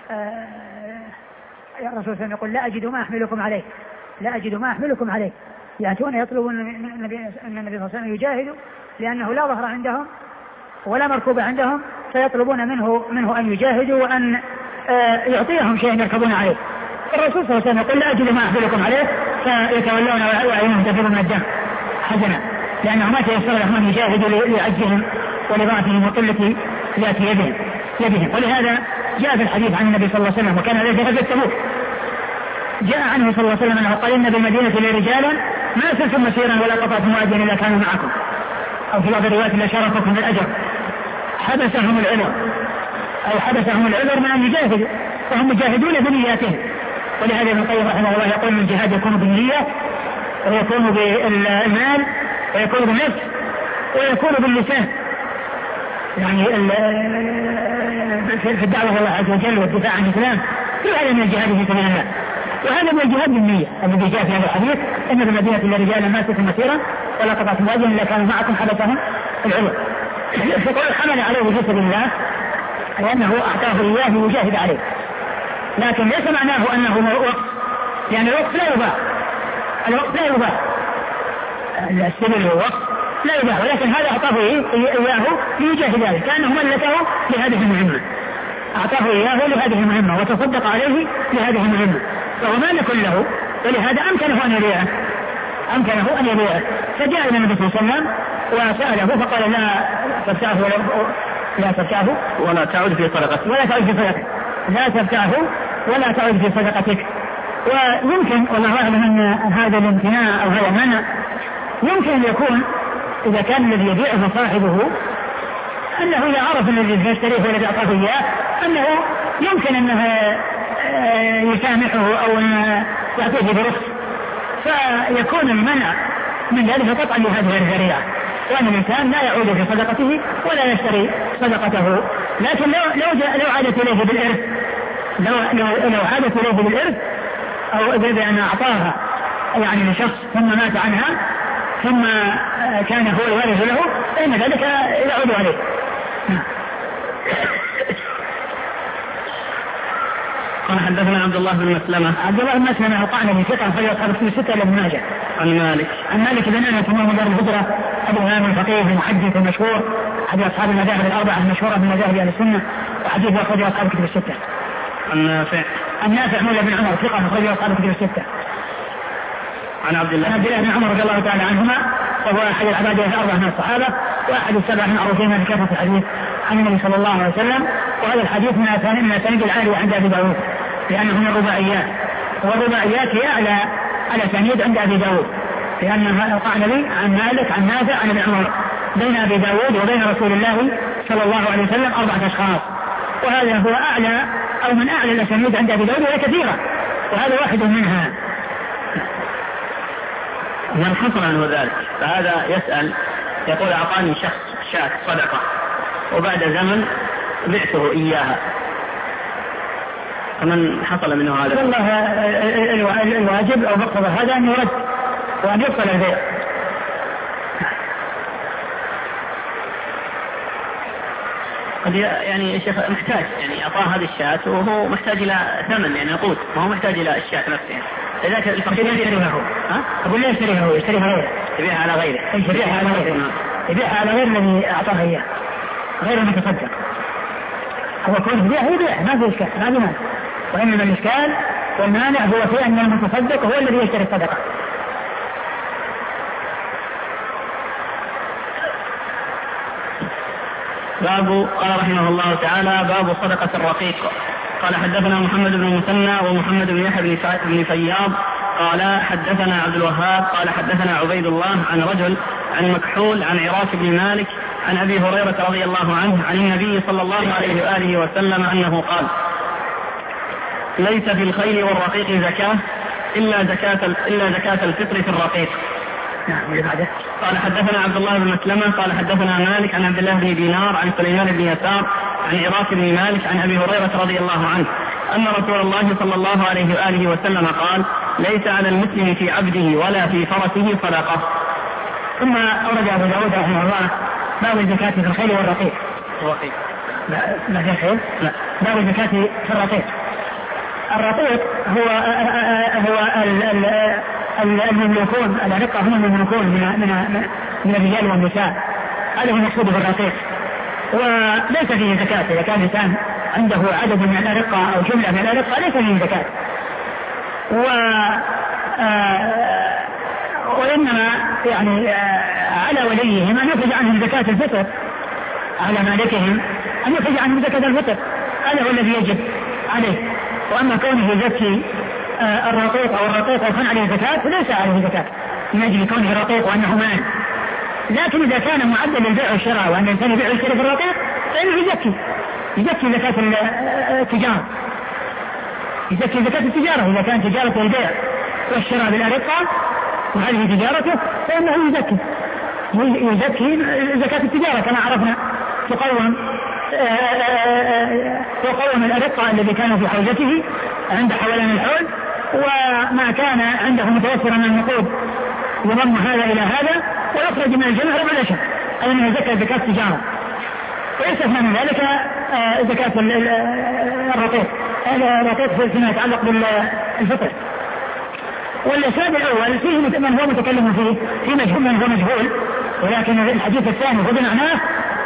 الرسول صلى الله عليه وسلم يقول لا أجد ما أحملكم عليه، لا أجد ما أحملكم عليه، يأتون يطلبون النبي صلى الله عليه وسلم يجاهدوا لأنه لا ظهر عندهم ولا مركوب عندهم، فيطلبون منه أن يجاهدوا وأن يعطيهم شيء يركبون عليه. الرسول صلى الله عليه وسلم يقول لا أجد ما أحملكم عليه، فيتولون وأعينهم تفيض من الدم حزنا لأنه ما تيسر لهم أن يجاهدوا لعجزهم ولضعفهم وقلة ذات يدهم. ولهذا جاء في الحديث عن النبي صلى الله عليه وسلم، وكان ذلك في غزوة تبوك، جاء عنه صلى الله عليه وسلم أنه قال إن بالمدينة لرجالا ما سلتم مسيرا ولا قطعتم واديا إلا كانوا معكم، أو في بعض الروايات لا شاركوكم في الأجر، حبسهم العذر من أن يجاهدوا، فهم مجاهدون بنياتهم. ولهذا ابن القيم رحمه الله يقول ان الجهاد يكون بالنية، ويكون بالمال، ويكون بالنفس، ويكون باللسان، يعني في الدعوة إلى الله عز وجل والدفاع عن الإسلام، كل هذا من الجهاد في سبيل الله. وهذا من الجهاد بالنية الذي جاء في هذا الحديث إن بالمدينة لرجالا ما سلكوا مسيرا ولا قطعتم واديا إلا كانوا معكم حبسهم العذر. فقال حمل عليه في سبيل الله لأنه أعطاه إياه يجاهد عليه، لكن ليس معناه أنه وقت، يعني الوقت لا يباح، السبيل هو وقت لا يباح، ولكن هذا أعطاه إياه ليجاهد عليه كأنه ملكه لهذه المهمة، أعطاه إياه لهذه المهمة وتصدق عليه لهذه المهمة، فهو مالك له، ولهذا أمكنه أن يبيعه. فجاء إلى النبي صلى الله عليه وسلم وسأله فقال لا تبتعه ولا تعود في صدقتك، لا تبتعه ولا تعود في صدقتك. ويمكن والله أعلم أن هذا الامتناع أو هذا المنع يمكن أن يكون إذا كان الذي يبيعه صاحبه أنه إذا عرف الذي يشتريه والذي أعطاه إياه أنه يمكن أنه يسامحه أو أن يعطيه برخص، فيكون المنع من ذلك قطعا لهذه الذريعة، وأن الإنسان لا يعود في صدقته ولا يشتري صدقته. لكن لو عادت إليه بالإرث، لو عادت إليه بالإرث أو بأن أعطاها يعني لشخص ثم مات عنها ثم كان هو الوارث له فإن ذلك يعود عليه. قال حدثنا عبد الله بن مسلمة وقعنا في ثقة في أصحاب الكتب الستة لابن ماجه. عن مالك بن أنس إمام دار الهجرة أبو هاني الفقيه المحدث المشهور، أحد أصحاب المذاهب الأربعة المشهورة من مذاهب أهل السنة، وحديث أخرج أصحاب الكتب الستة. النافع مولى بن عمر ثقة أخرج أصحاب الكتب الستة. عن عبد الله بن عمر رضي الله تعالى عنهما، وهو أحد العباد الأربعة من الصحابة وأحد السبع من معروفين بكثرة الحديث عن النبي صلى الله عليه وسلم. وهذا الحديث من الأسانيد العالية عند أبي داود لأنه من الرباعيات، والرباعيات هي على أسانيد عند أبي داود، لأنه القعنبي عن مالك عن نافع عن ابن عمر، بين أبي داود وبين رسول الله صلى الله عليه وسلم 4 أشخاص، وهذا هو أعلى أو من أعلى الأسانيد عند أبي داود وهي كثيرة، وهذا واحد منها. من حصل عنه ذلك فهذا يسأل يقول أعطاني شخص شاة صدقة وبعد زمن بعته إياها، فمن حصل منه هذا؟ والله الواجب أو مقتضى هذا أن يرد وأن يبطل البيع. قد يعني الشيخ محتاج يعني أعطاه هذه الشاة وهو محتاج إلى ثمن يعني نقود، ما هو محتاج إلى الشاة نفسها. لذلك الفقير يشتريها هو، أقول لا يشتريها هو، يشتريها غيره، يبيعها على غيره، يبيعها على غير الذي أعطاه إياه، غير المتصدق. هو كون يبيع ما في إشكال، ما في مانع، وإنما الإشكال والمانع هو في أن المتصدق هو الذي يشتري الصدقة. قال رحمه الله تعالى باب صدقة الرقيق. قال حدثنا محمد بن المثنى ومحمد بن يحيى بن فياض قال حدثنا عبد الوهاب قال حدثنا عبيد الله عن رجل عن مكحول عن عراك بن مالك عن أبي هريرة رضي الله عنه عن النبي صلى الله عليه وآله وسلم أنه قال ليس في الخيل والرقيق زكاة إلا زكاة الفطر في الرقيق. قال حدثنا عبد الله بن مسلمة قال حدثنا مالك عن عبد الله بن دينار عن سليمان بن يسار عن عراك بن مالك عن أبي هريرة رضي الله عنه أن رسول الله صلى الله عليه وآله وسلم قال ليس على المسلم في عبده ولا في فرسه صدقة. ثم أورد أبو داود رحمه الله باب الزكاة في الخيل والرقيق. الرقيق لا في الخيل؟ لا باب الزكاة في الرقيق. الرقيق هو المملوكون، الأرقة هم المملوكون من الرجال والنساء، هذا هو المقصود بالرقيق. وليس فيه زكاة إذا كان الإنسان عنده عدد من الأرقة أو جملة من الأرقة ليس فيه زكاة. وإنما يعني على وليهم أن يخرج عنهم زكاة الفطر، على مالكهم أن يخرج عنهم زكاة الفطر، هذا هو الذي يجب عليه. وأما كونه يزكي الرقيق أو الرقيق ويكون عليه زكاة فليس عليه زكاة من أجل كونه رقيق وأنه مال. لكن إذا كان معدل للبيع والشراء وأن الإنسان يبيع ويشتري في الرقيق فإنه يزكي زكاة التجارة، يزكي زكاة التجارة إذا كان تجارة البيع والشراء بالأرقة وهذه تجارته فإنه يزكي زكاة التجارة كما عرفنا. تقوم الأرقة الذي كان في حوزته عند حولان الحول، وما كان عنده متوفرا من النقود يضم هذا إلى هذا ويخرج من الجمع ربع الأشهر، أي أنه زكاة التجارة. ويستثنى من ذلك زكاة الرقيق فيما يتعلق بالفطر. والإسناد الأول فيه من هو متكلم فيه، في مجهول من هو مجهول، ولكن الحديث الثاني هو بمعناه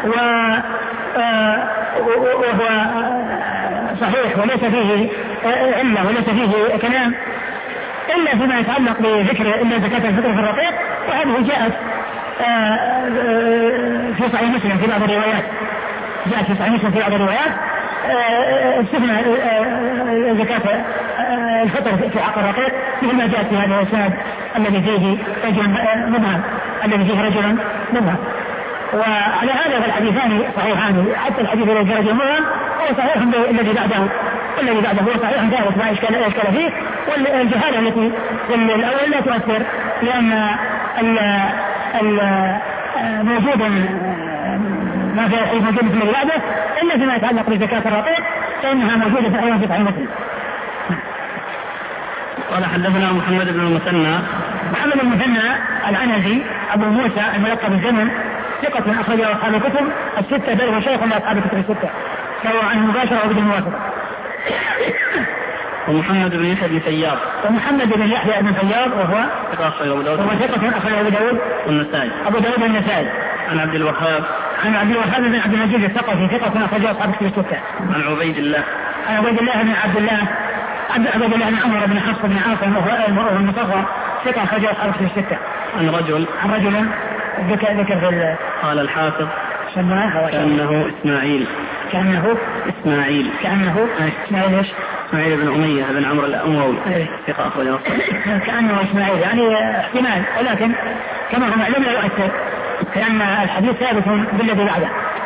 وهو صحيح وليس فيه علة وليس فيه كلام إلا فيما يتعلق بذكر إلا زكاة الفطر في الرقيق، وهذه جاءت في صحيح مسلم في بعض الروايات، جاءت في صحيح مسلم في بعض الروايات استثنى زكاة الفطر في حق الرقيق مثل ما جاءت في هذا الإسناد الذي فيه رجل مبهم، الذي فيه رجل مبهم. وعلى هذا فالحديثان صحيحان، حتى الحديث الذي في رجل مبهم هو صحيح الذي بعده، والذي بعده هو صحيح ذلك ما إشكال فيه. والجهالة التي في الأول لا تؤثر، لأن موجود ما في أي موجود في الذي بعده إلا فيما يتعلق بزكاة الرقيق فإنها موجودة في أيضا في صحيح مسلم. قال حدثنا محمد بن المثنى العنزي أبو موسى الملقب بالزمن، ثقة أخرجه أصحاب الكتب الستة، بل هو شيخ لأصحاب الكتب الستة، سواء عن مباشرة أو بدون موافقة. ومحمد بن يحيى بن سيار وهو ثقة أخرجه أبو داود والنسائي. عن عبد الوهاب بن عبد المجيد الثقفي، ثقة أخرجه أصحاب الكتب الستة. عن عبيد الله بن عمر بن حفص بن عاصم وهو المصغر، ثقة أخرجه أصحاب الكتب الستة. عن رجل ذكر في قال الحافظ كأنه إسماعيل إسماعيل بن أمية بن عمرو الأموي، ثقة أخرجه كأنه إسماعيل، يعني احتمال، ولكن كما هو معلوم لا يؤثر، لأن الحديث ثابت بالذي بعده.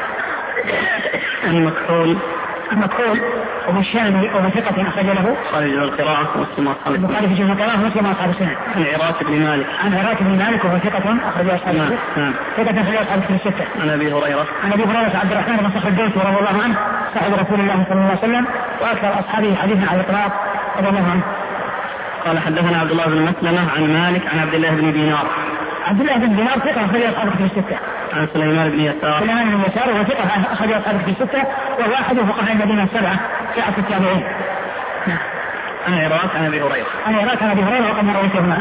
المكحول وهو الشامي وهو ثقة أخرج له خارج القراءة ومسلم أصحاب السنة. عن عراك بن مالك وهو ثقة أخرج أصحاب الستة. عن أبي هريرة عبد الرحمن بن صخر الدوسي رضي الله عنه صاحب رسول الله صلى الله عليه وسلم وأكثر أصحابه حديثا على الإطلاق رضي الله عنه. قال حدثنا عبد الله بن مسلمة عن مالك عن عبد الله بن دينار ثقة أخرج أصحاب الستة. عن سليمان بن يسار وهو ثقة أخرج أصحاب الستة، وهو أحد فقهاء المدينة السبعة في عصر التابعين. عن عراك عن أبي هريرة وقد رويتهما.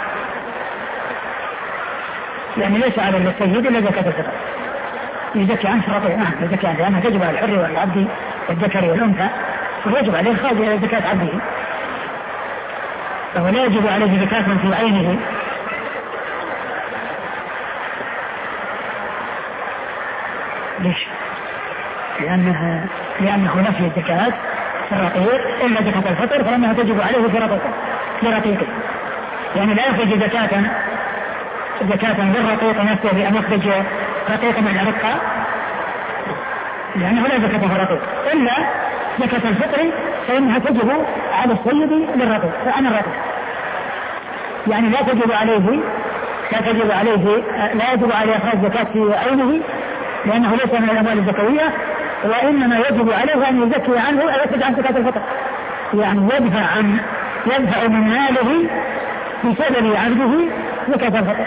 يعني ليس على السيد إلا زكاة الفطر، يزكي عنه رقيق، يزكي عنه لأنها تجب على الحر والعبد والذكر والأنثى، ويجب عليه خارج زكاة عبده، فهو لا يجب عليه زكاة في عينه. ليش؟ لأنه نفي الزكاة في الرقيق إلا زكاة الفطر، فإنها تجب عليه في رقيقه، يعني لا يخرج زكاة للرقيق نفسه بأن يخرج رقيق من الأرقة، لأنه لا زكاة في الرقيق، إلا زكاة الفطر فإنها تجب على السيد للرقيق عن الرقيق، يعني لا يجب عليه إخراج زكاة في عينه لأنه ليس من الأموال الزكوية، وإنما يجب عليه أن يزكي عنه أو يخرج عن زكاة الفطر، يعني يدفع من ماله بسبب عبده زكاة الفطر.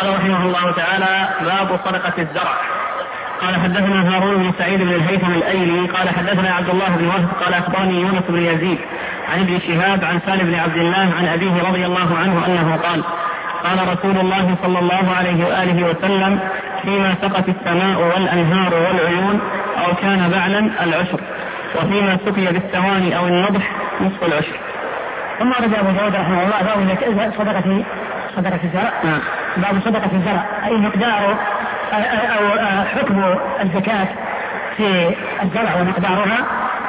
قال رحمه الله تعالى: باب صدقة الزرع. قال حدثنا هارون بن سعيد بن الهيثم الأيلي قال حدثنا عبد الله بن وهب قال أخبرني يونس بن يزيد عن ابن شهاب عن سالم بن عبد الله عن أبيه رضي الله عنه أنه قال: قال رسول الله صلى الله عليه وآله وسلم: فيما سقت السماء والأنهار والعيون أو كان بعلا العشر، وفيما سقي بالثواني أو النضح نصف العشر. ثم رد أبو داود رحمه الله باب صدقة الزرع. باب صدقة الزرع أي مقدار أو حكم الزكاة في الزرع ومقدارها.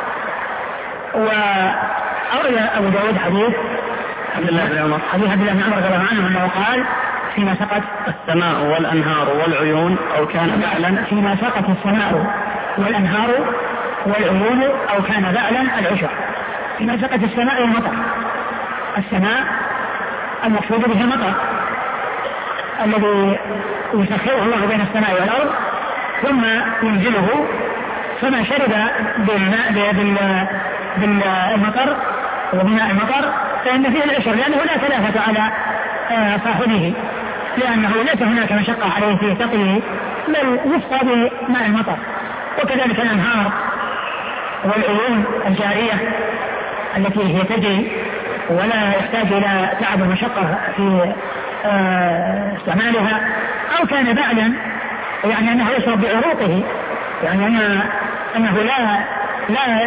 وأورد أبو داود حديث عبد الله بن عمر رضي الله عنه أنه قال: فيما سقت السماء والأنهار والعيون أو كان بعلا. فيما سقت السماء والأنهار والعيون أو كان بعلا العشر. فيما سقت السماء المطر. السماء المقصود به المطر الذي يسخره الله بين السماء والأرض ثم ينزله، فمن شرب بالمطر وبماء المطر فإن فيه العشر، لأنه لا ثلاثة على صاحبه، لأنه ليس هناك مشقة عليه في سقيه بل يسقى بماء المطر. وكذلك الأنهار والعيون الجارية التي هي تجري ولا يحتاج إلى تعب ومشقة في استعمالها. أو كان بعلا يعني أنه يشرب بعروقه، يعني أنه لا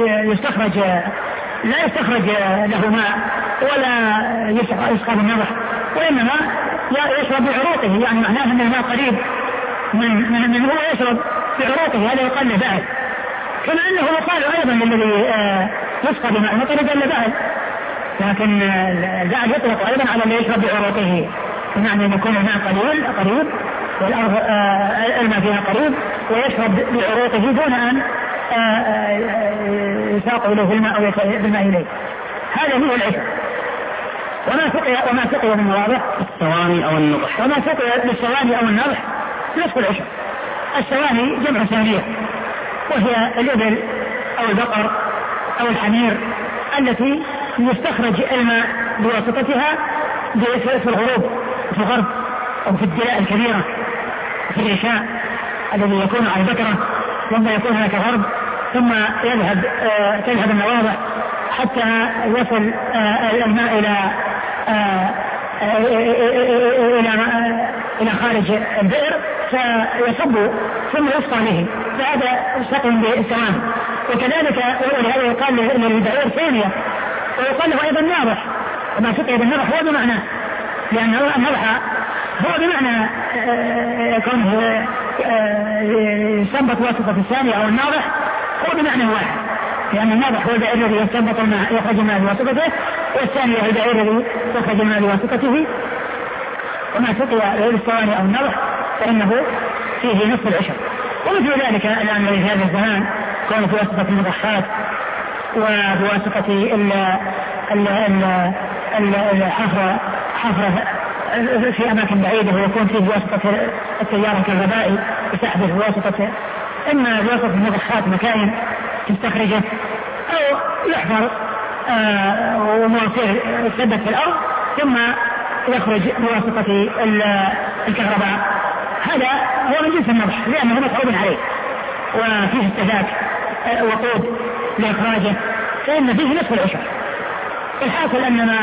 يستخرج له ماء ولا يسقى بالنضح، وإنما يشرب بعروقه، يعني معناه أن الماء قريب من هو يشرب بعروقه، هذا يقال له بعل. كما أنه يقال أيضا للذي يسقى بماء المطر يقال له بعل، لكن البعل يطلق أيضا على الذي يشرب بعروقه، بمعنى أن يكون الماء قريب والأرض الماء فيها قريب ويشرب بعروقه دون أن يساق إليه الماء أو بالماء إليه. هذا هو العشر. وما سقي من واضح الثواني أو النضح. وما سقي بالثواني أو النضح نصف العشر. الثواني جمع ثانية، وهي الإبل أو البقر أو الحمير التي يستخرج الماء بواسطتها في الغروب في الغرب أو في الدلاء الكبيرة في العشاء الذي يكون على البكرة، ثم يكون هناك غرب، ثم تذهب النواضح حتى يصل الماء إلى خارج البئر فيصب ثم يسقى به، فهذا سقي بالثواني. وكذلك ولهذا يقال للبعير ثانية، ويقال له أيضا ناضح. وما سقي بالنضح هو بمعنى، لأن النضح هو بمعنى كونه يستنبط واسطة الثانية أو الناضح، هو بمعنى واحد، لأن الناضح هو البعير الذي يستنبط الماء يخرج الماء بواسطته، والثاني هو البعير الذي يخرج الماء بواسطته. وما سقي غير الثواني أو النضح فإنه فيه نصف العشر. ومثل ذلك الآن في هذا الزمان كون بواسطة المضحات وبواسطة حفرة في أماكن بعيدة، ويكون فيه بواسطة السيارة الكهربائي يسحبه بواسطة إما بواسطة المضحات مكاين تستخرجه، أو يحفر ومواسير تثبت في الأرض ثم يخرج بواسطة الكهرباء. هذا هو من جنس النضح لأنه متعود عليه وفيه استهلاك وقود لإخراجه، فإن فيه نصف العشر. الحاصل أن ما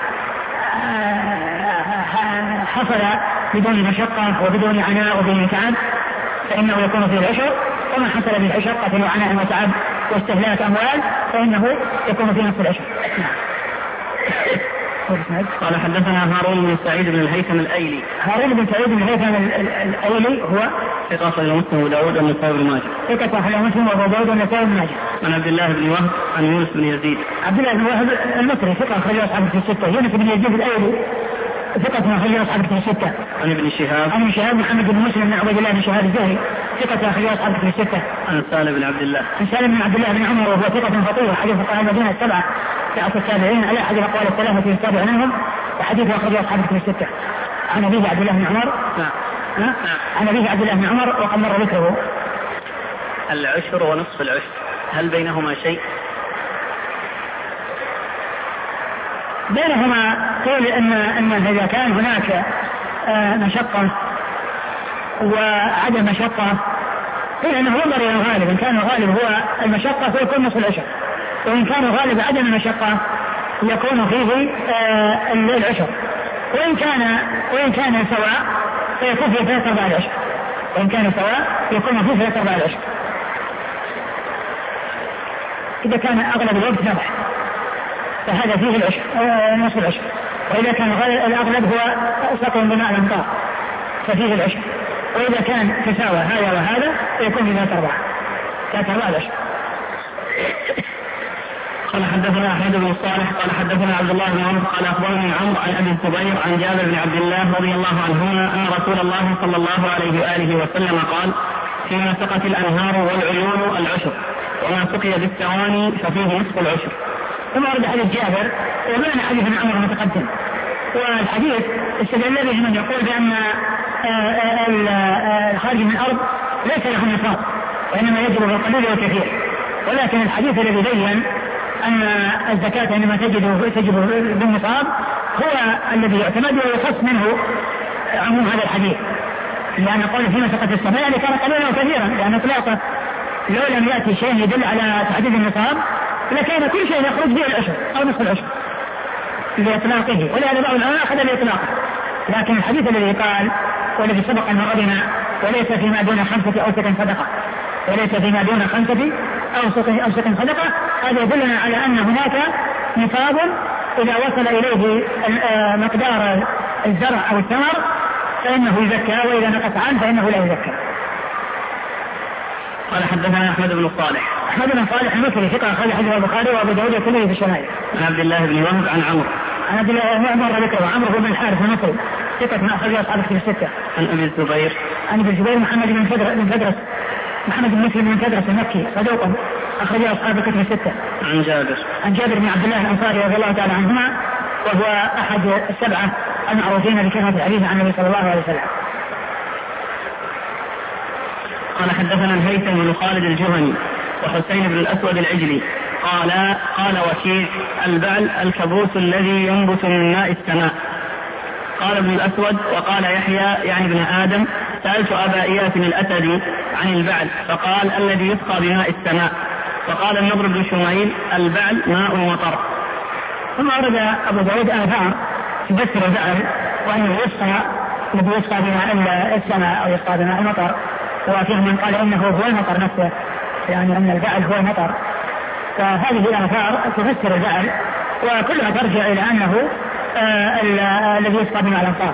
حصل بدون مشقة وبدون عناء وبدون تعب فإنه يكون فيه العشر، وما حصل بمشقة وعناء وتعب واستهلاك أموال فإنه يكون فيه نصف العشر. قال حدثنا هارون بن سعيد بن الهيثم الأيلي. هارون بن سعيد بن الهيثم الأيلي هو ثقة أخرجه مسلم وداود والنسائي بن ماجه. ثقة أخرجه مسلم وداود والنسائي بن ماجه. عن عبد الله بن وهب عن يونس بن يزيد. عبد الله بن وهب المصري ثقة أخرجه أصحاب في الستة. يونس بن يزيد الأيلي ثقة أخرجه أصحاب في الستة. عن ابن شهاب. عن شهاب محمد بن مسلم بن عبيد الله بن شهاب الزهري ثقة أخرجه أصحاب في الستة. عن سالم بن عبد الله. عن سالم بن عبد الله بن عمر وهو ثقة فقيه حديث فقهاء المدينة السبعة في عصر التابعين على أحد الأقوال الثلاثة في السابع منهم، وحديث أخرجه أصحاب في الستة. عن أبيه عبد الله بن عمر. نعم. عن أبيه عبد الله بن عمر وقد مر ذكره. العشر ونصف العشر هل بينهما شيء؟ بينهما قيل أن إذا كان هناك مشقة وعدم مشقة، قيل أنه ينظر إلى الغالب، إن كان الغالب هو المشقة فيكون نصف العشر، وإن كان الغالب عدم المشقة يكون فيه العشر، وإن كان سواء فيكون فيه 3/4 العشر، وإن كان سواء يكون فيه 3/4 العشر إذا كان أغلب الوقت نبح فهذا فيه العشر نصف العشر، وإذا كان الأغلب هو سقي بماء الأمطار ففيه العشر، وإذا كان تساوى هذا وهذا فيكون فيه 3/4 العشر. قال حدثنا أحمد بن صالح قال حدثنا عبد الله بن عمرو قال أخبرني عمرو عن أبي الزبير عن جابر بن عبد الله رضي الله عنهما أن رسول الله صلى الله عليه وآله وسلم قال فيما سقت الأنهار والعيون العشر وما سقي بالثواني ففيه نصف العشر. ثم ورد حديث جابر ومعنى حديث ابن عمر متقدم، والحديث استدل به من يقول بأن الخارج من الأرض ليس له نصاب وإنما يجب بالقليل والكثير، ولكن الحديث الذي بين أن الزكاة عندما تجب بالنصاب هو الذي يعتمد ويخص منه عموم هذا الحديث، لأن قول فيما سقط السماء يعني كان قليلا وكثيرا، لأن إطلاقه لو لم يأتي شيء يدل على تحديد النصاب لكان كل شيء يخرج به العشر أو نصف العشر لإطلاقه، ولهذا بعض العلماء أخذ بإطلاقه. لكن الحديث الذي قال والذي سبق أن رأينا وليس فيما دون 5 أوسق صدقة، وليس فيما دون 5 أوسق صدقة، هذا يدلنا على أن هناك نصاب إذا وصل إليه مقدار الزرع أو الثمر فإنه يزكى، وإذا نقص عنه فإنه لا يزكى. قال حدثنا أحمد بن صالح. أحمد بن صالح المصري ثقة أخرج حديث البخاري وأبو داود والترمذي في الشمائل. عن عبد الله بن وهب عن عمرو. عن عبد الله بن عمر ذكر وعمرو بن الحارث المصري ثقة من أخرج أصحاب الكتب الستة. عن أبي الزبير. عن أبي الزبير محمد بن فدرس محمد بن مسلم بن فدرس المكي صدوق أخرج أصحاب الكتب الستة. عن جابر بن عبد الله الأنصاري رضي الله تعالى عنهما وهو أحد السبعة المعروفين بكثرة الحديث عن النبي صلى الله عليه وسلم. قال حدثنا الهيثم بن خالد الجهني وحسين بن الأسود العجلي قال وكيع البعل الكبوس الذي ينبت من ماء السماء. قال ابن الأسود وقال يحيى يعني ابن آدم سألت أبا إياس الأسدي عن البعل فقال الذي يسقى بماء السماء. فقال النضر بن شميل البعل ماء المطر. ثم أرد أبو داود آثار تفسر البعل وأنه الذي يسقى بماء السماء أو يسقى بماء المطر، وفيه من قال إنه هو المطر نفسه، يعني أن البعل هو المطر. فهذه الآثار تفسر البعل وكلها ترجع إلى أنه الذي يسقى بماء الأمطار.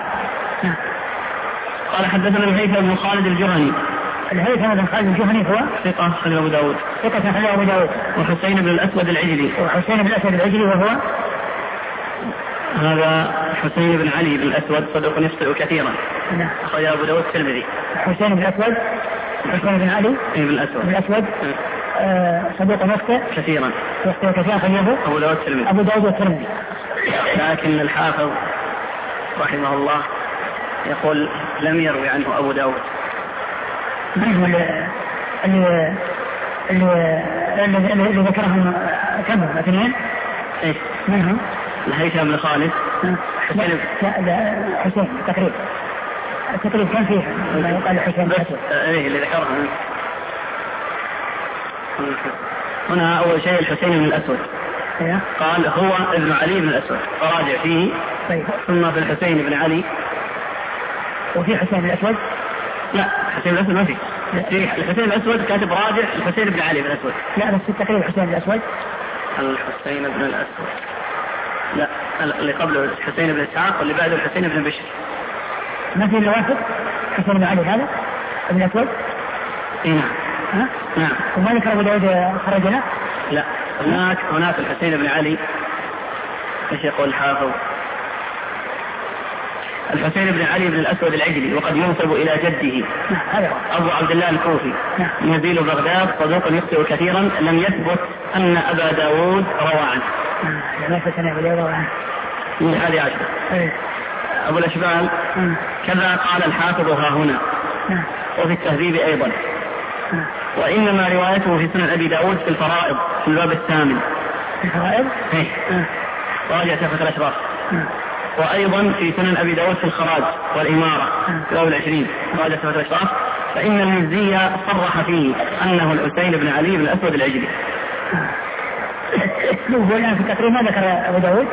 قال حدثنا الهيثم بن خالد الجهني. الهيثم بن خالد الجهني هو ثقة أخرج أبو داود. ثقة أخرج أبو داود. وحسين بن الأسود العجلي. وحسين بن الأسود العجلي وهو هذا حسين بن علي بن الأسود صدوق يخطئ كثيرا. أخرج أبو داود الترمذي. حسين بن الأسود حسين بن علي بن الأسود صدوق يخطئ كثيرا. أخرجه أبو داود الترمذي. لكن الحافظ رحمه الله يقول لم يروي عنه أبو داود. من هو اللي ذكرهم كم اثنين؟ ايش؟ من هم؟ الهيثم بن خالد. حسين التقريب كان فيه ما يقال حسين الأسود. ايه اللي ذكرها هنا أول شيء الحسين بن الأسود. قال هو ابن علي بن الأسود فراجع فيه. ثم في الحسين بن علي. وفي حسين بن الأسود؟ لا حسين بن الأسود ما في. الحسين بن الأسود كاتب راجع الحسين بن علي بن الأسود. لا بس التقريب الحسين بن الأسود. الحسين بن الأسود لا اللي قبله الحسين بن إسحاق واللي بعده الحسين بن بشر. ما في إلا واحد حسين بن علي هذا ابن الأسود؟ نعم. نعم. وما ذكر أبو داود خرجنا؟ لا هناك الحسين بن علي. ايش يقول الحافظ؟ الحسين بن علي بن الأسود العجلي وقد ينسب إلى جده أبو عبد الله الكوفي نزيل بغداد صدوق يخطئ كثيرا لم يثبت أن أبا داود روى عنه. من هذه 10. أبو الأشبال كذا قال الحافظ ها هنا وفي التهذيب أيضا. وإنما روايته في سنن أبي داود في الفرائض في الباب 8. الفرائض؟ راجع تحفة الأشراف. وأيضا في سنن أبي داود في الخراج والإمارة في باب 20 خراج صفة الأشراف، فإن المزي صرح فيه أنه الحسين بن علي بن الأسود العجلي. الآن في التقريب ما ذكر أبو داود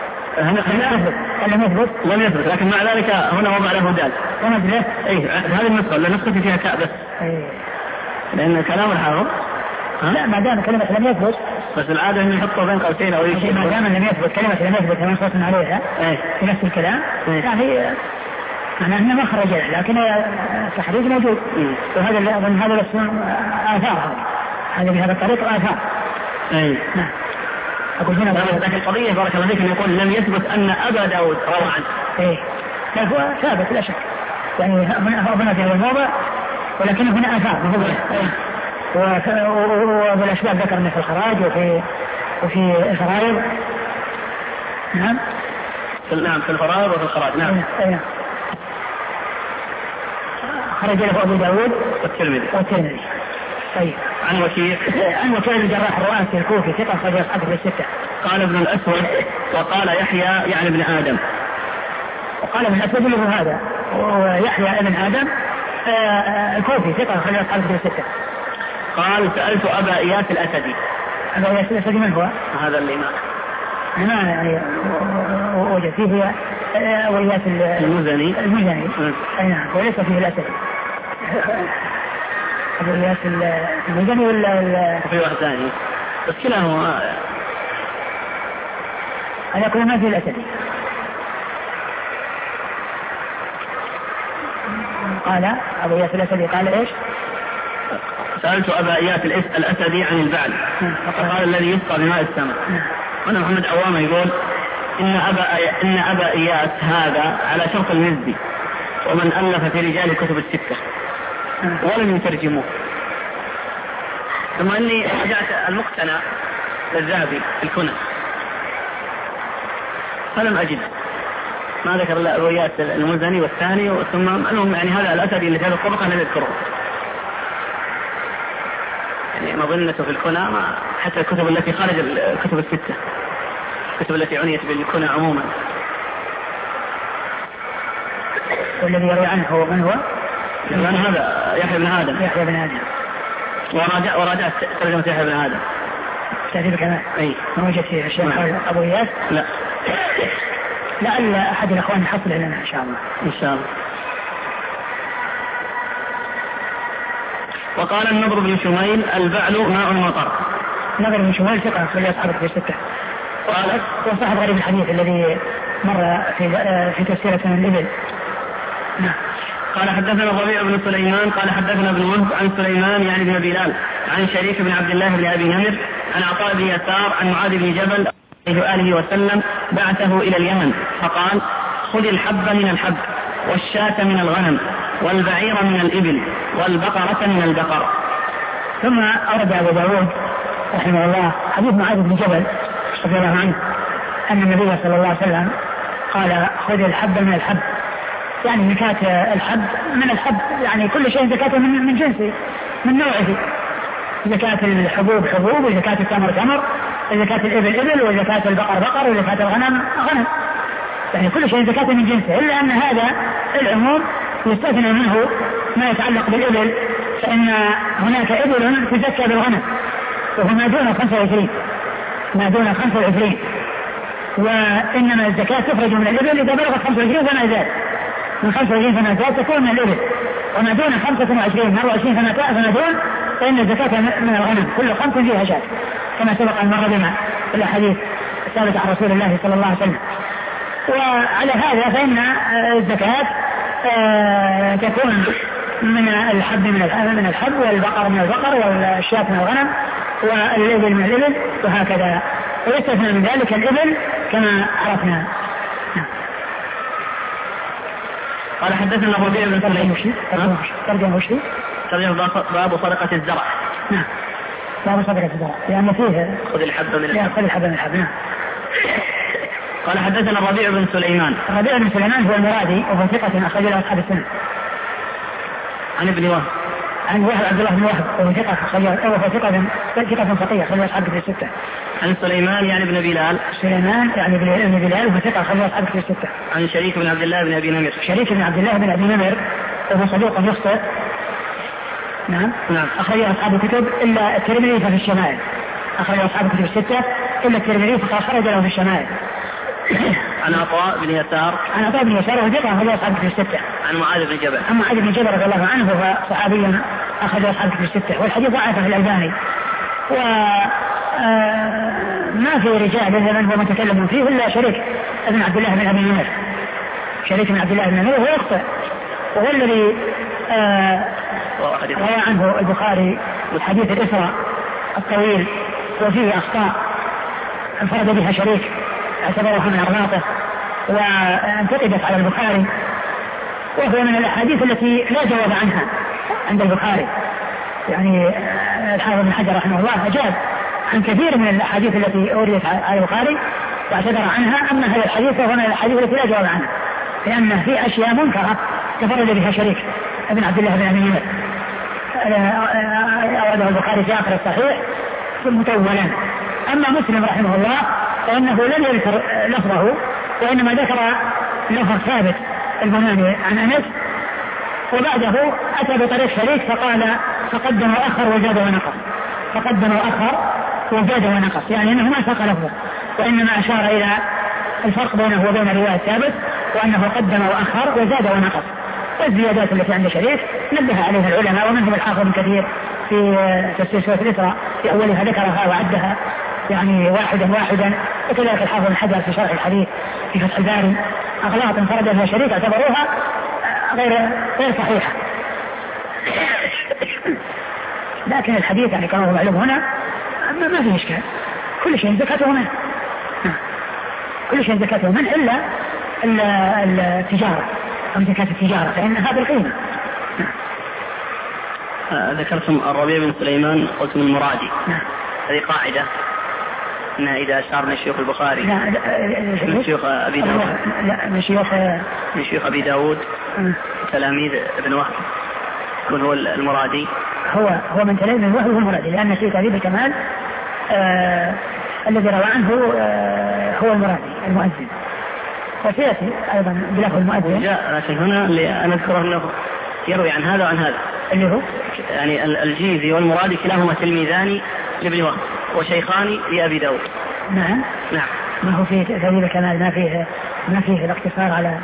لم يثبت، لكن مع ذلك هنا وضع له دال. هذه النسخة اللي نسختي فيها تاء بس، لأن كلام الحافظ لا ما دام كلمة لم يثبت، بس العادة إنه يحطه بين قوسين أو شيء. ما دام لم يثبت كلمة لم يثبت منصوص عليها في نفس الكلام يعني معناه أنه ما خرج، لكن التحريج موجود. وهذا أظن هذا آثار، هذا بهذا الطريق آثار. نعم. أقول هنا لكن القضية بارك الله فيك يقول لم يثبت أن أبا داود روى عنه. لا هو ثابت لا شك، يعني هنا في هذا الموضع، ولكن هنا آثار. وبالأسباب ذكرنا في الخراج وفي الفرائض. نعم في الفرائض وفي الخراج. نعم. خرج له أبو داود والترمذي. طيب. عن وكيع الجراح الرؤاسي الكوفي ثقة خرج أصحابه الستة. قال ابن الأسود وقال يحيى يعني ابن آدم. وقال ابن الأسود له هذا، ويحيى ابن آدم الكوفي ثقة خرج أصحابه الستة. قال سألت أبا إياس الأسدي. أبا إياس الأسدي من هو؟ هذا اللي ما يعني وجد فيه أبو إياس المزني. نعم، وليس فيه الأسدي. أبو إياس المزني ولا في واحد ثاني، بس كلاهما على كل ما فيه الأسدي. قال أبو إياس الأسدي قال إيش؟ سألت أبا إياس الأسدي عن البعل فقال الذي يسقى بماء السماء. هنا محمد عوامة يقول إن أبا إياس هذا على شرط المزي ومن ألف في رجال الكتب الستة ولم يترجموه. ثم أني رجعت المقتنع للذهبي في الكنى فلم أجد، ما ذكر إلا أبو إياس المزني والثاني، ثم أنهم يعني هذا الأسدي اللي في هذه الطبقة لم يذكره. يعني مظنته في الكنى حتى الكتب التي خارج الكتب الستة، الكتب التي عنيت بالكنى عموما. والذي يروي عنه هو من هو؟ هذا يحيى بن آدم. وراجعت ترجمة يحيى بن آدم. تهذيب الكمال. ما وجدت فيه أشياء أبو إياس؟ لا. لعل أحد الأخوان يحصل لنا إن شاء الله. إن شاء الله. وقال النضر بن شميل البعل ماء المطر. النضر بن شميل ثقة خلي أصحابه في الستة. وصاحب غريب الحديث الذي مر في تفسير سنن الإبل. نعم. قال حدثنا الربيع بن سليمان قال حدثنا ابن وهب عن سليمان يعني بن بلال عن شريك بن عبد الله بن أبي نمر عن عطاء بن يسار عن معاذ بن جبل آله وسلم بعثه إلى اليمن فقال خذ الحب من الحب والشاة من الغنم والبعير من الإبل والبقرة من البقر. ثم أورد أبو داود رحمه الله حديث معاذ بن جبل رضي الله عنه أن النبي صلى الله عليه وسلم قال خذ الحب من الحب، يعني زكاة الحب من الحب، يعني كل شيء زكاة من جنسه من نوعه. زكاة الحبوب حبوب، وزكاة التمر تمر، وزكاة الإبل إبل، وزكاة البقر بقر، وزكاة الغنم غنم، يعني كل شيء زكاة من جنسه، إلا أن هذا العموم يستثنى منه ما يتعلق بالإبل، فإن هناك إبل تزكى بالغنم وهو ما دون 25 وإنما الزكاة تخرج من الإبل إذا بلغت 25 فما زاد، من 25 فما زاد تكون من الإبل، وما دون 25 24 فما دون فإن الزكاة من الغنم كل 5 فيها شاة، كما سبق أن مر بنا في الأحاديث الثابتة عن رسول الله صلى الله عليه وسلم. وعلى هذا فإن الزكاة تكون من الحب من الحب، والبقر من البقر، والشاة من الغنم، والإبل من الإبل، وهكذا، ويستثنى من ذلك الإبل كما عرفنا. قال حدثنا الربيع بن سليمان ترجمة باب صدقة الزرع. نعم، باب صدقة الزرع، لأن فيه خذ الحب من الحب. قال حدثنا الربيع بن سليمان. الربيع بن سليمان هو المرادي وهو ثقة أخرج له أصحاب السنة. عن ابن وهب. عن وهب عبد الله بن وهب وهو ثقة فقيه أخرج له أصحاب الكتب الستة. عن سليمان يعني ابن بلال. سليمان يعني ابن بلال وهو ثقة أخرجه أصحاب الكتب الستة. عن شريك بن عبد الله بن أبي نمر. شريك بن عبد الله بن أبي نمر وهو صدوق يخطئ. نعم. أخرجه أصحاب الكتب إلا الترمذي ففي الشمائل. أخرجه أصحاب الكتب الستة إلا الترمذي فقد خرج له في الشمائل. عن عطاء بن يسار. عن عطاء بن يسار وهو ثقة أخرجه أصحاب الكتب الستة. عن معاذ بن جبل. عن معاذ بن جبل رضي الله عنه وهو صحابي أخرجه أصحاب الكتب الستة. والحديث ضعفه الألباني وما في رجال من هو متكلم فيه إلا شريك بن عبد الله بن أبي نمر. شريك بن عبد الله بن نمر وهو يخطئ وهو الذي روى عنه البخاري حديث الإسراء الطويل وفيه أخطاء انفرد بها شريك اعتبرها من أغلاطه وانتقدت على البخاري، وهو من الأحاديث التي لا جواب عنها عند البخاري. يعني الحافظ بن حجر رحمه الله أجاب عن كثير من الأحاديث التي أوردت على البخاري واعتذر عنها. أما هذا الحديث فهو من الأحاديث التي لا جواب عنها لأن في أشياء منكرة تفرد بها شريك ابن عبد الله بن أبي نمر أورده البخاري في آخر الصحيح مطولا. أما مسلم رحمه الله فإنه لم يذكر لفظه وإنما ذكر لفظ ثابت البناني عن أنس وبعده أتى بطريق شريك فقال فقدم وأخر وزاد ونقص. فقدم وأخر وزاد ونقص يعني أنه ما ساق لفظه وإنما أشار إلى الفرق بينه وبين الرواية الثابت وأنه قدم وأخر وزاد ونقص. والزيادات التي عند شريك نبه عليها العلماء ومنهم الحافظ ابن كثير في تفسير سورة الإسراء في أولها ذكرها وعدها يعني واحدا وكذلك الحافظ بن حجر في شرح الحديث في فتح الباري أغلاط انفرد بها شريك اعتبروها غير صحيحة. لكن الحديث يعني كما هو معلوم هنا ما فيه إشكال، كل شيء زكاته منه، كل شيء زكاته منه إلا التجارة أو زكاة التجارة فإنها بالقيمة. ذكرتم الربيع بن سليمان قلتم المرادي. هذه قاعدة أن إذا أشار من شيوخ البخاري من شيوخ أبي داود من شيوخ أبي داود تلاميذ ابن وهب يكون هو المرادي. هو من تلاميذ ابن وهب هو المرادي لأن شيخ أبي الكمال الذي روى عنه هو المرادي المؤذن وسيأتي أيضا بلفظ المؤذن جاء. لكن هنا أنا أذكر أنه يروي عن هذا وعن هذا اللي هو يعني الجيزي والمرادي كلاهما تلميذان لابن وهب وشيخان لأبي داود. نعم. ما هو فيه تهذيب الكمال ما فيه الاقتصار على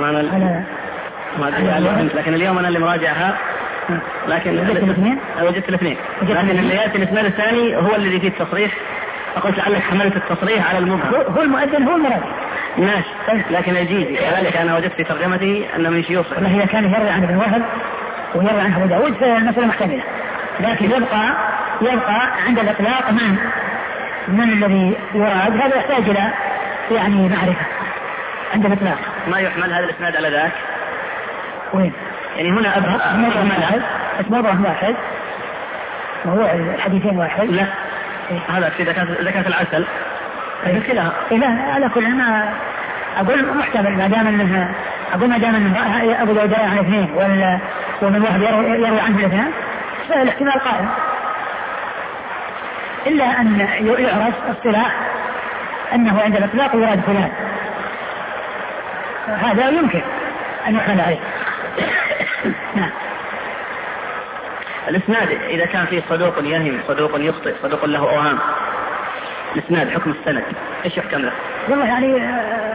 لكن اليوم أنا اللي مراجعها لكن وجدت الاثنين لكن اللي يأتي الإسناد الثاني هو الذي فيه التصريح فقلت لعلك حملت التصريح على المبهم. هو المؤذن هو المرادي ماشي. لكن الجيزي كذلك أنا وجدت في ترجمته أن من شيوخه والله إذا كان يروي عن ابن وهب ويروي عن أبو داود فالمسألة محتملة لكن يبقى عند الإطلاق من الذي يراد هذا يحتاج إلى يعني معرفة عند الإطلاق. ما يحمل هذا الإسناد على ذاك وين يعني هنا موضوع واحد وهو الحديثين واحد. لا هذا في زكاة العسل كلها. لا على كل ما أقول محتمل ما دام أنه أبو داود يروي عن اثنين ومن واحد يروي عنه الاثنين فالاحتمال قائم إلا أن يعرف اصطلاح أنه عند الإطلاق يراد فلان هذا يمكن أن يحمل عليه. نعم. الإسناد إذا كان فيه صدوق يهم صدوق يخطئ صدوق له أوهام الإسناد حكم السند إيش يحكم له؟ والله يعني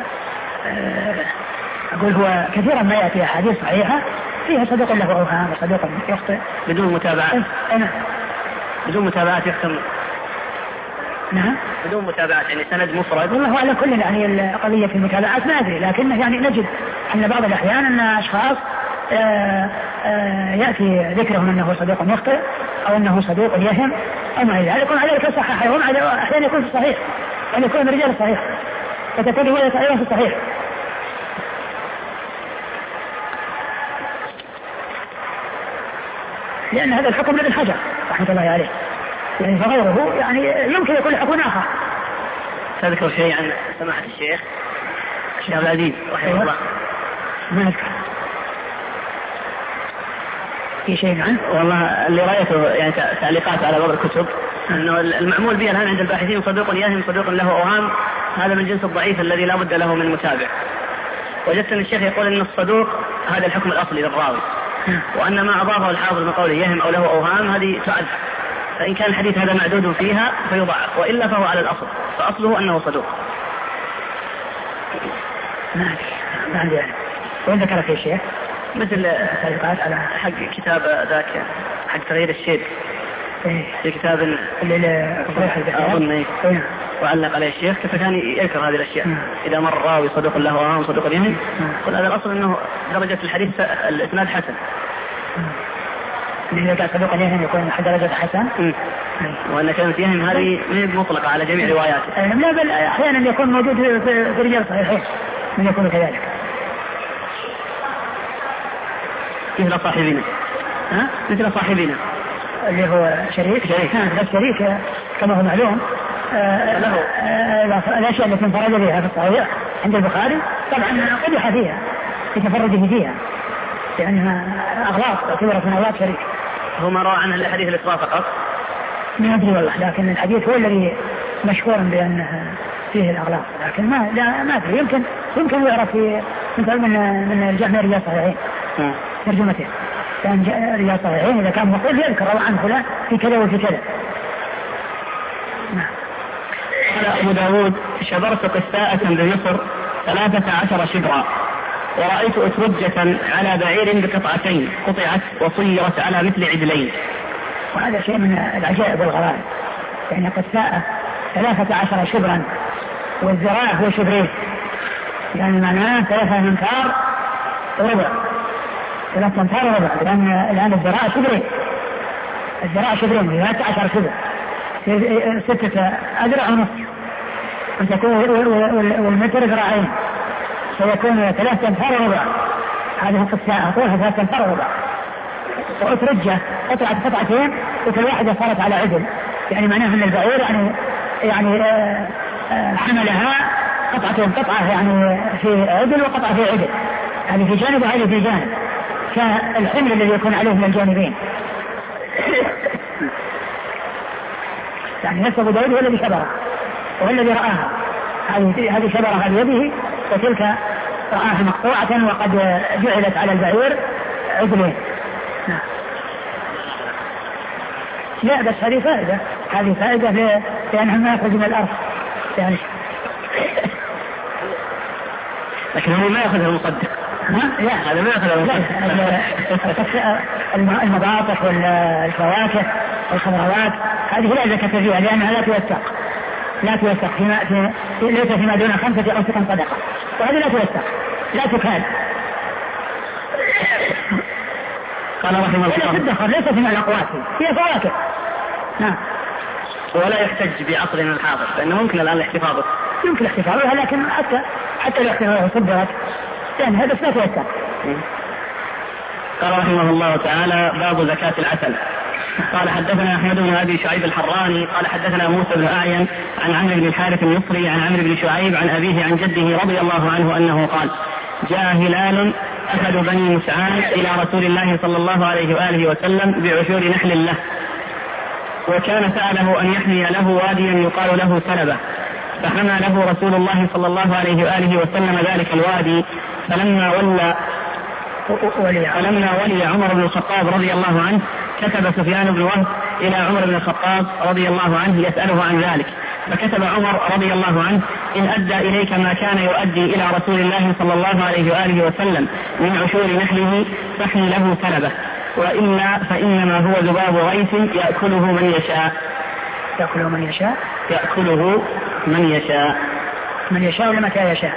أقول هو كثيرا ما يأتي أحاديث صحيحة فيها صدوق له أوهام وصدوق يخطئ بدون متابعات. بدون متابعات يحكم. نعم. بدون متابعات يعني سند مفرد. والله على كل يعني القضية في المتابعات ما أدري لكن يعني نجد أن بعض الأحيان أن أشخاص يأتي ذكرهم أنه صدوق يخطئ أو أنه صدوق يهم أو ما إلى ذلك وعلى ذلك صحيح يوم أحيانا يكون في الصحيح أن يكون من رجال الصحيح فتكون رواية أيضا في الصحيح. لأن هذا الحكم لابن حجر رحمة الله عليه يعني فغيره يعني يمكن يكون حكم آخر. تذكر شيء عن سماحة الشيخ عبد العزيز رحمه الله؟ ما أذكر. في شيء عنه؟ والله اللي رأيته يعني تعليقات على بعض الكتب أنه المعمول به الآن عند الباحثين صدوق يهم صدوق له أوهام، هذا من جنس الضعيف الذي لا بد له من متابع. وجدت أن الشيخ يقول أن الصدوق هذا الحكم الأصلي للراوي، وأن ما أضافه الحافظ من قوله يهم أو له أوهام هذه تعد، فإن كان الحديث هذا معدود فيها فيضعف، وإلا فهو على الأصل، فأصله أنه صدوق. ما عندي. وين ذكر في الشيخ؟ مثل تعليقات على حق كتاب ذاك حق تغيير الشيب في كتاب أظن وعلق عليه الشيخ كيف كان يذكر هذه الأشياء. إذا مر راوي صدوق له وهم صدوق اليهم، قل هذا الأصل أنه درجة الحديث الإسناد حسن. إذا كان صدوق اليهم يكون درجة حسن. وأن كانت يهم هذه مطلقة على جميع رواياته. لا بل أحيانا يكون موجود في رجال صحيحين من يكون كذلك. مثل صاحبنا مثل صاحبنا اللي هو شريك بس شريك كما هو معلوم له الأشياء التي انفرد بها في الصحيح عند البخاري طبعا قدح فيها في تفرده فيها لأنها أغلاط تعتبرت من أغلاط شريك. هو ما روى عنها إلا حديث الإسراء فقط؟ ما أدري والله، لكن الحديث هو الذي مشهور بأنه فيه الأغلاط، لكن ما أدري يمكن يعرف من الجامع رجال صحيحين ترجمته. كان رجال صحيحين إذا كان مقول يذكر روى عن فلان في كذا وفي كذا. قال أبو داود شبرت قساءة بمصر 13 شبرا، ورأيت أترجة على بعير بقطعتين قطعت وصيرت على مثل عدلين. وهذا شيء من العجائب والغرائب، يعني قساءة 13 شبرا والذراع هو شبرين، يعني معناه 3 أمتار وربع، 3 أمتار وربع، لأن الآن الذراع شبرين، الذراع شبرين 13 شبر 6 أذرع ونصف، والمتر ذراعين سيكون 3 أمتار وربع. هذه القساءة طولها 3 أمتار وربع. وأترجة قطعتين وكل واحدة صارت على عدل، يعني معناه أن البعير يعني حملها قطعة يعني في عدل وقطعة في عدل، هذه في جانب وهذه في جانب، كالحمل الذي يكون عليه من الجانبين. يعني نفس أبو داود هو الذي شبرها وهو الذي رآها، هذه شبرها بيده وتلك رآها مقطوعة وقد جعلت على البعير عدلين. لا بس هذه فائدة لأنها ما يخرج من الأرض يعني. لكن هو ما يأخذ المصدق. لا هذا ما يأخذ المباطح والفواكه والخضروات هذه لا زكاة فيها لأنها لا توثق ليس فيما دون 5 أوسق صدقة، وهذه لا توثق لا تكال. قال رحمه الله ليس فيما الأقوات هي فواكه. نعم. ولا يحتج بعصرنا الحاضر لأنه ممكن الآن الاحتفاظ يمكن احتفاظها، لكن حتى الاحتفاظ صدرت يعني هذا لا توثق. قال رحمه الله تعالى باب زكاة العسل. قال حدثنا أحمد بن أبي شعيب الحراني قال حدثنا موسى بن أعين عن عمرو بن الحارث المصري عن عمرو بن شعيب عن أبيه عن جده رضي الله عنه أنه قال جاء هلال أحد بني مسعان إلى رسول الله صلى الله عليه وآله وسلم بعشور نحل له، وكان سأله أن يحمي له واديا يقال له سلبة، فحمى له رسول الله صلى الله عليه وآله وسلم ذلك الوادي. فلما ولي عمر بن الخطاب رضي الله عنه كتب سفيان بن وهب إلى عمر بن الخطاب رضي الله عنه يسأله عن ذلك، فكتب عمر رضي الله عنه إن أدى إليك ما كان يؤدي إلى رسول الله صلى الله عليه وآله وسلم من عشور نحله فاحمي له سلبة، وإلا فإنما هو ذباب غيث يأكله من يشاء. يأكله من يشاء ولا متى يشاء.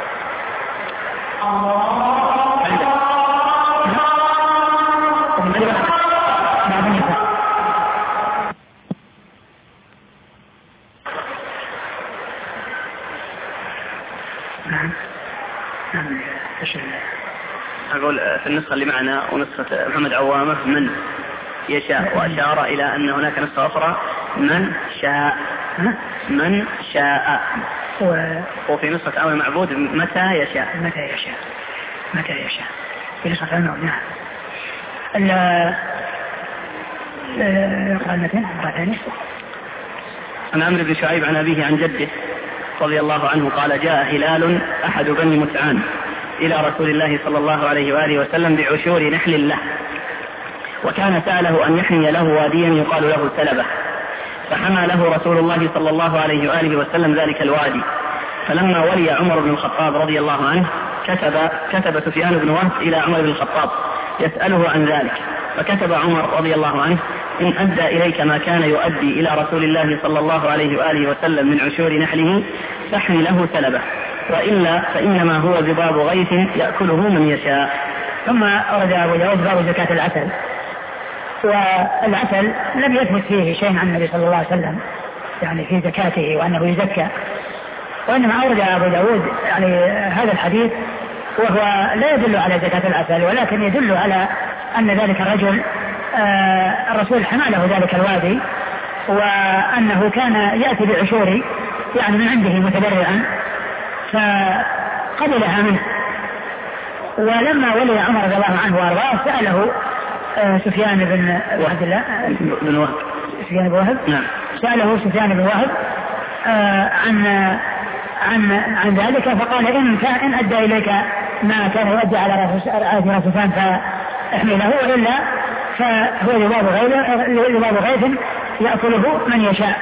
أقول في النسخة اللي معنا ونسخة محمد عوامة من يشاء، وأشار إلى أن هناك نسخة أخرى من شاء وفي نسخة أول معبود متى يشاء في نسخة الموت. نعم. عن عمرو بن شعيب عن أبيه عن جده رضي الله عنه قال جاء هلال أحد بني متعان إلى رسول الله صلى الله عليه وآله وسلم بعشور نحل له، وكان سأله أن يحمي له واديا يقال له سلبة، فحمى له رسول الله صلى الله عليه وآله وسلم ذلك الوادي. فلما ولي عمر بن الخطاب رضي الله عنه كتب سفيان بن وهب إلى عمر بن الخطاب يسأله عن ذلك، فكتب عمر رضي الله عنه إن أدى إليك ما كان يؤدي إلى رسول الله صلى الله عليه وآله وسلم من عشور نحله فاحمي له سلبه، وإلا فإنما هو ذباب غيث يأكله من يشاء. ثم أرد أبو داود باب زكاة العسل. والعسل لم يثبت فيه شيء عن النبي صلى الله عليه وسلم يعني في زكاته وأنه يزكى، وإنما أورد أبو داود يعني هذا الحديث وهو لا يدل على زكاة العسل، ولكن يدل على أن ذلك الرجل الرسول حمى له ذلك الوادي، وأنه كان يأتي بعشور يعني من عنده متبرعا فقبلها منه. ولما ولي عمر رضي الله عنه وارضاه سأله سفيان بن عبد الله بن وهب سفيان بن وهب نعم. سأله سفيان بن وهب عن ذلك، فقال إن أدى إليك ما كان يؤدي على رأس سفيان فاحمي له، وإلا فهو ذباب غيث يأكله من يشاء.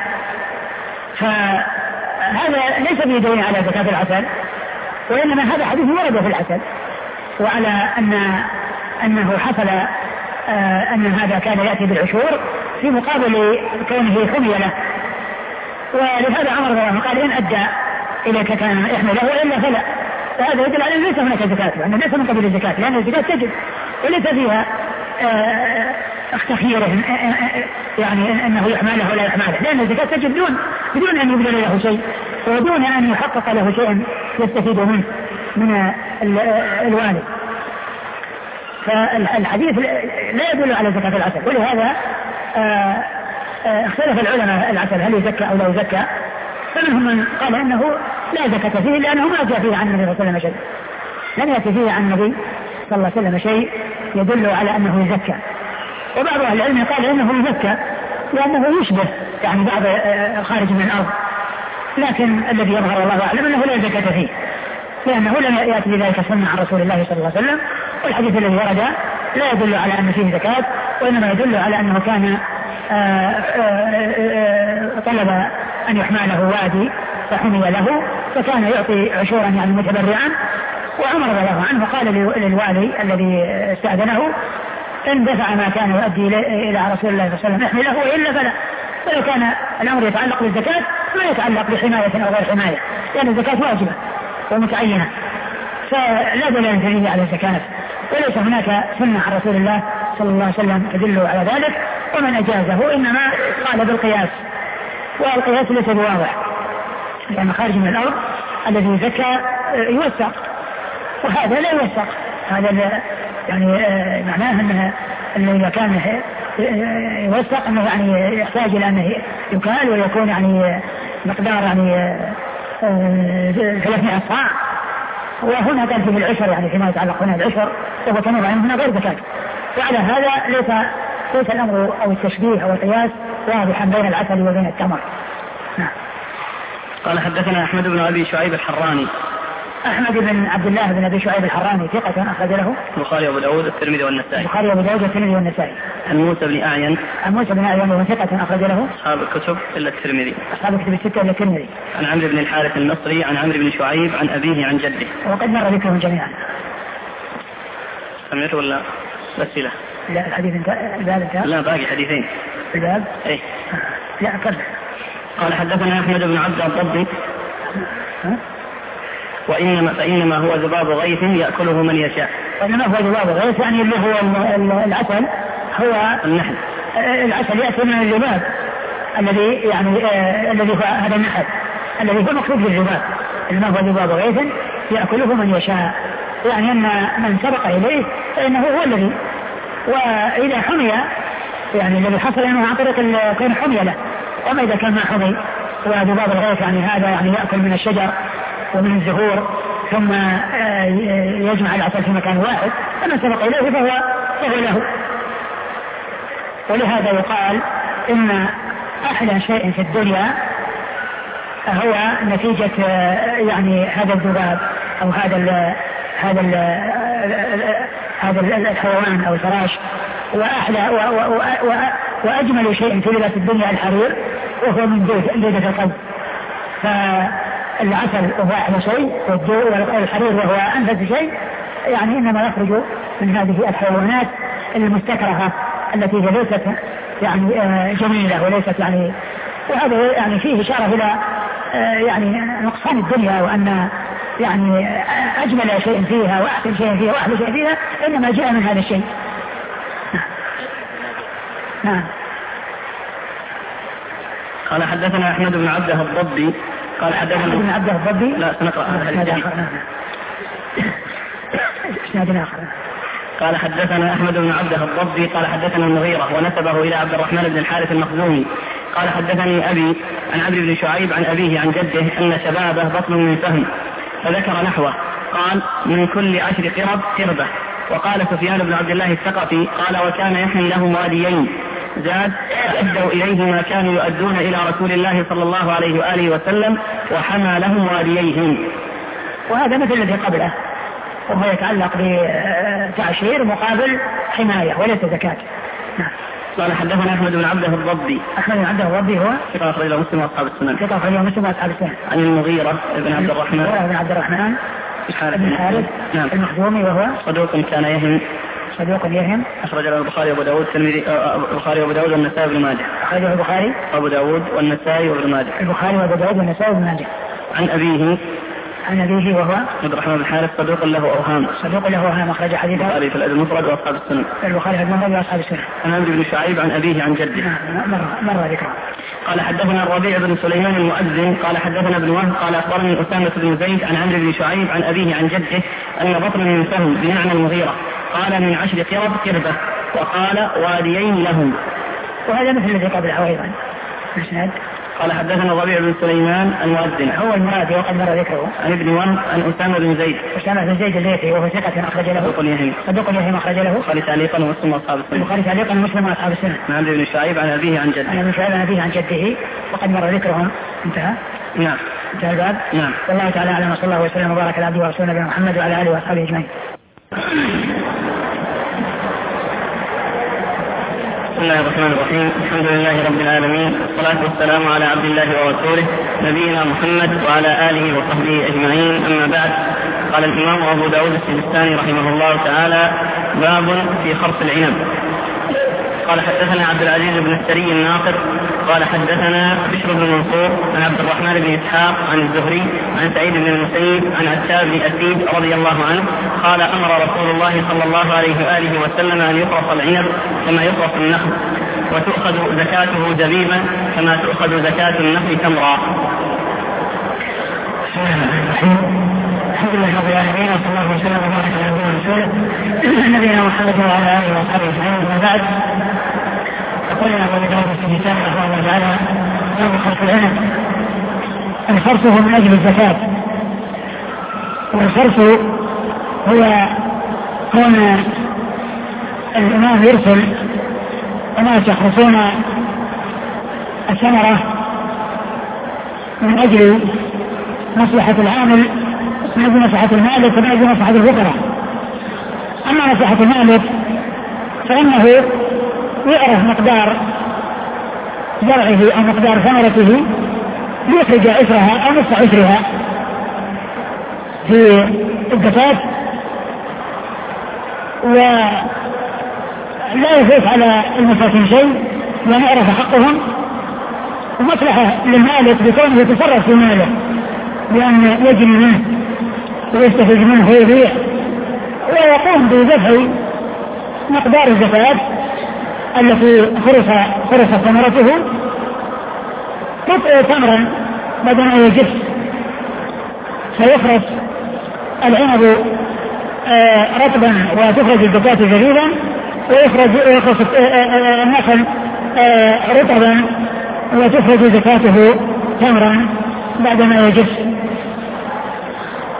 فهذا ليس بدليل على زكاة العسل، وإنما هذا حديث ورد في العسل، وعلى أنه حصل أن هذا كان يأتي بالعشور في مقابل كونه حمي له. ولهذا عمر رضي الله عنه قال إن أدى إليك كان يحمي له وإلا فلا. فهذا يدل على أن ليس هناك زكاة، لأنه ليس من قبيل الزكاة، لأن الزكاة تجب وليس فيها تخييره يعني أنه يحمى له ولا يحمى له، لأن الزكاة تجب بدون أن يبذل له شيء ودون أن يحقق له شيء يستفيد منه من الوالد. فالحديث لا يدل على زكاة العسل، ولهذا اختلف العلماء العسل هل يزكى أو لا يزكى. فمنهم من قال أنه لا زكاة فيه لأنه ما جاء فيه عن النبي صلى الله عليه وسلم شيء، لم يأتي فيه عن النبي صلى الله عليه وسلم شيء يدل على أنه يزكى. وبعض أهل العلم قال إنه يزكى لأنه يشبه يعني بعض خارج من الأرض، لكن الذي يظهر الله أعلم أنه لا زكاة فيه، لأنه لم يأتي بذلك سنة عن رسول الله صلى الله عليه وسلم. والحديث الذي ورد لا يدل على أن فيه زكاة، وإنما يدل على أنه كان طلب أن يحمى له وادي فحمي له، فكان يعطي عشورا يعني متبرعا. وعمر رضي الله عنه قال للوالي الذي استأذنه إن دفع ما كان يؤدي إلى رسول الله صلى الله عليه وسلم احمي له وإلا فلا. ولو كان الأمر يتعلق بالزكاة ما يتعلق بحماية أو غير حماية، لأن الزكاة واجبة ومتعينة، فلا دليل دليل على الزكاة، وليس هناك سنة عن رسول الله صلى الله عليه وسلم تدل على ذلك. ومن أجازه إنما قال بالقياس، والقياس ليس بواضح، لأن خارج من الأرض الذي زكى يوثق وهذا لا يوثق. هذا يعني معناه أنه إذا كان يوثق أنه يعني يحتاج إلى أنه يكال ويكون يعني مقدار يعني 300 صاع، وهنا كان فيه العشر يعني فيما يتعلق هنا العشر وهو كان هنا غير زكاة. وعلى هذا ليس الأمر أو التشبيه أو القياس واضحا بين العسل وبين التمر. نعم. قال حدثنا أحمد بن أبي شعيب الحراني. أحمد بن عبد الله بن أبي شعيب الحراني ثقة أخرج له البخاري وأبو داود والترمذي والنسائي. البخاري وأبو داود والترمذي والنسائي. عن موسى بن أعين. عن موسى بن أعين وهو ثقة أخرج له أصحاب الكتب إلا الترمذي. أصحاب الكتب الستة إلا الترمذي. عن عمرو بن الحارث المصري عن عمرو بن شعيب عن أبيه عن جده. وقد مر ذكرهم جميعا. سمعت ولا بس له؟ لا الحديث الباب انتهى. لا باقي حديثين. الباب؟ إيه. لا كمل. قال حدثنا أحمد بن عبد الضبي. فإنما هو ذباب غيث يأكله من يشاء. وإنما هو ذباب غيث يعني اللي هو العسل، هو النحل. العسل يأتي من الذباب الذي يعني الذي هو هذا النحل الذي هو مقصود بالذباب، إنما هو ذباب غيث يأكله من يشاء، يعني أن من سبق إليه فإنه هو الذي، وإذا حمي يعني الذي حصل أنه عن طريق كون حمي له. وما إذا كان ما حمي وذباب الغيث يعني هذا يعني يأكل من الشجر ومن الزهور ثم يجمع العسل في مكان واحد، فمن سبق إليه فهو له. ولهذا يقال إن أحلى شيء في الدنيا هو نتيجة يعني هذا الذباب أو هذا الحيوان أو الفراش. وأجمل شيء في لباس الدنيا الحرير وهو من جودة القلب. فالعسل وهو أحلى شيء والحرير وهو أنفس شيء، يعني إنما يخرج من هذه الحيوانات المستكرهة التي ليست يعني جميلة وليست يعني. وهذا يعني فيه إشارة إلى يعني نقصان الدنيا، وأن يعني أجمل شيء فيها وأحسن شيء فيها وأحلى شيء فيها إنما جاء من هذا الشيء. نعم. قال حدثنا أحمد بن عبده الضبي قال حدثنا أحمد بن عبده الضبي. لا سنقرأ هذا الحديث. قال حدثنا أحمد بن عبده الضبي قال حدثنا المغيرة ونسبه إلى عبد الرحمن بن الحارث المخزومي قال حدثني أبي عن عبد بن شعيب عن أبيه عن جده أن شبابه بطن من فهم، فذكر نحوه قال من كل 10 قرب قربة. وقال سفيان بن عبد الله الثقفي قال وكان يحمي لهم واديين زاد أدوا إليه ما كانوا يؤدون إلى رسول الله صلى الله عليه وآله وسلم وحمى لهم وادييهم. وهذا مثل الذي قبله، وهو يتعلق بتعشير مقابل حماية وليس زكاة. نعم. قال حدثنا أحمد بن عبده الضبي. أحمد بن عبده الضبي هو ثقة أخرجه مسلم وأصحاب السنن. ثقة أخرجه مسلم وأصحاب السنن. عن المغيرة بن عبد الرحمن بن عبد الرحمن بن الحارث نعم. المخزومي وهو صدوق كان يهم. أخرج له البخاري وأبو داود البخاري وأبو داود والنسائي وابن ماجه. أخرجه البخاري وأبو داود والنسائي وابن ماجه. البخاري وأبو داود والنسائي وابن ماجه. عن أبيه وهو عبد الرحمن بن الحارث صدوق له أوهام أخرج حديثه البخاري في الأدب المفرد وأصحاب السنن. البخاري في المفرد وأصحاب السنن. عن عمرو بن شعيب عن أبيه عن جده. مر ذكره. قال حدثنا الربيع بن سليمان المؤذن قال حدثنا ابن وهب قال أخبرني أسامة بن زيد عن عمرو بن شعيب عن أبيه عن جده أن بطن من فهم بمعنى المغيرة قال من 10 قرب قربة وقال واديين لهم. وهذا مثل الذي قبله أيضا. قال حدثنا الربيع بن سليمان المؤذن هو المراد وقد مر ذكره. عن ابن وهب عن أسامة بن زيد الليثي وهو ثقة أخرج له صدوق يهم أخرج له البخاري تعليقا ومسلم وأصحاب السنن. البخاري تعليقا ومسلم وأصحاب السنن. عن عمرو بن شعيب عن أبيه عن جده وقد مر ذكرهم. انتهى. نعم. انتهى الباب. نعم. والله تعالى أعلم وصلى الله وسلم وبارك على عبده ورسوله نبينا محمد وعلى آله وأصحابه أجمعين. بسم الله الرحمن الرحيم. الحمد لله رب العالمين والصلاة والسلام على عبد الله ورسوله نبينا محمد وعلى آله وصحبه أجمعين. أما بعد، قال الإمام أبو داود السجستاني رحمه الله تعالى باب في خرص العنب. قال حدثنا عبد العزيز بن السري الناقد قال حدثنا بشر بن منصور عن عبد الرحمن بن إسحاق عن الزهري عن سعيد بن المسيب عن عتاب بن أسيد رضي الله عنه قال أمر رسول الله صلى الله عليه وآله وسلم أن يخرص العنب كما يخرص النخل وتؤخذ زكاته زبيبا كما تؤخذ زكاة النخل تمرا. الحمد لله رب العالمين وصلى الله وسلم وبارك على عبده ورسوله نبينا محمد وعلى آله وصحبه أجمعين. أما بعد، يقول لنا أبو داود السجستاني رحمه الله تعالى باب خرص العنب. الخرص هو من أجل الزكاة، والخرص هو كون الإمام يرسل وناس يخرصون الثمرة من أجل مصلحة العامل، من أجل مصلحة المالك ومن أجل مصلحة الفقراء. أما مصلحة المالك فإنه يعرف مقدار زرعه أو مقدار ثمرته ليخرج عشرها أو نصف عشرها في الزكاة، ولا يفوت على المساكين شيء لأن يعرف حقهم، ومصلحة للمالك بكونه يتصرف في ماله بأن يجري منه ويستفيد منه ويبيع ويقوم بدفع مقدار الزكاة التي خرص ثمرته تمرا بعد أن يجف، فيخرص العنب رطبا وتخرج الزكاة زبيبا، ويخرص النخل رطبا وتخرج زكاته تمرا بعد ما يجف.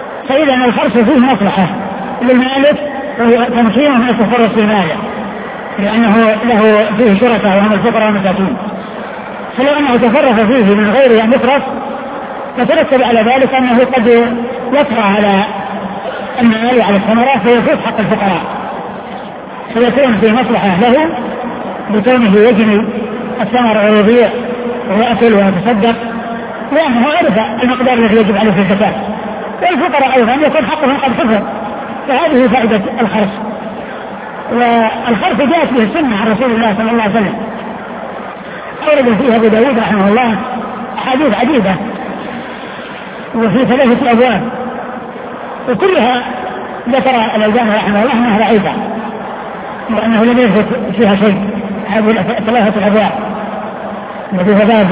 فإذا الخرص فيه مصلحة للمالك وهي تمكينه من التصرف في ماله، لأنه له فيه شركاء وهم الفقراء والمساكين، فلو أنه تصرف فيه من غير أن يصرف فترتب على ذلك أنه قد يطغى على المال وعلى الثمرة فيفوت حق الفقراء، فيكون في مصلحة له بكونه يجني الثمر ويضيع ويأكل ويتصدق لأنه عرف المقدار الذي يجب عليه في الزكاة، والفقراء أيضا يكون حقهم قد حفظ، فهذه فائدة الخرص. والخرص جاءت به السنة عن رسول الله صلى الله عليه وسلم، أورد فيها أبو داود رحمه الله أحاديث عديدة وفي 3 أبواب، وكلها ذكر الألباني رحمه الله أنها ضعيفة وأنه لم يثبت فيها شيء. هذه 3 أبواب الذي هو باب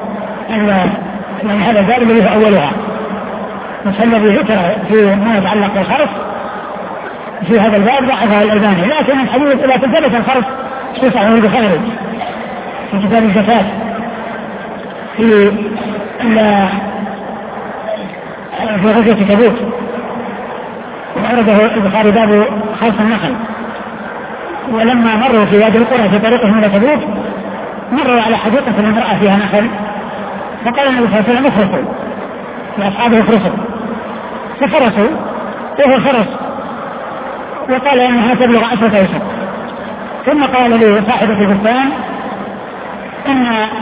يعني هذا الباب الذي هو أولها، الذي ذكر في ما يتعلق بالخرص في هذا الباب ضعفه الألباني، لكن الحديث إذا ثبت الخرص في صحيح البخاري في كتاب الزكاة في غزوة تبوك، وأورده البخاري باب خرص النخل. ولما مروا في وادي القرى في طريقهم إلى تبوك مروا على حديقة المرأة فيها نخل، فقال النبي صلى الله عليه وسلم افرسوا لأصحابه افرسوا، ففرسوا وهو فرس وقال انها تبلغ 10 أوسق، ثم قال لصاحبة البستان ان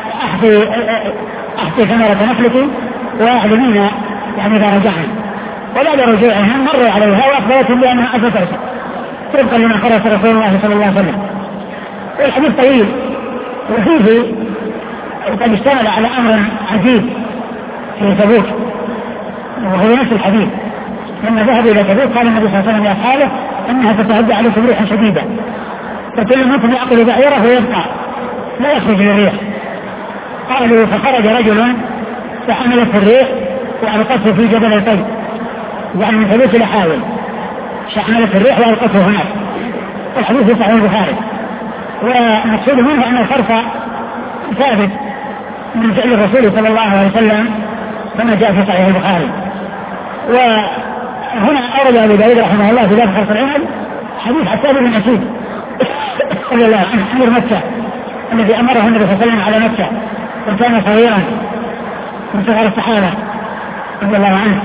احكي ثمرة نخلك واعلمين يعني اذا رجعنا. وبعد رجوعهم مروا عليها واخبرتهم بانها 10 أوسق طبقا لما خرج رسول الله صلى الله عليه وسلم. والحديث طويل وفيه وقد اشتمل على امر عجيب في تبوك، وهو نفس الحديث لما ذهبوا الى تبوك قال النبي صلى الله عليه وسلم لاصحابه انها تتهدى عليكم ريحا شديده فكل منكم يعقل بعيره ويبقى لا يخرج للريح. قالوا فخرج رجل فحملته الريح والقته في جبل القيد، يعني من تبوك الى حاول حملته الريح والقته هناك، والحديث في صحيح البخاري. ومقصود منه ان الخرص ثابت من فعل الرسول صلى الله عليه وسلم كما جاء في صحيح البخاري. وهنا أورد أبو داود رحمه الله في باب خرص العنب حديث عتاب بن أسيد رضي الله عنه أمير مكة الذي أمره النبي صلى الله عليه وسلم على مكة وكان صغيرا من صغار الصحابة رضي الله عنه.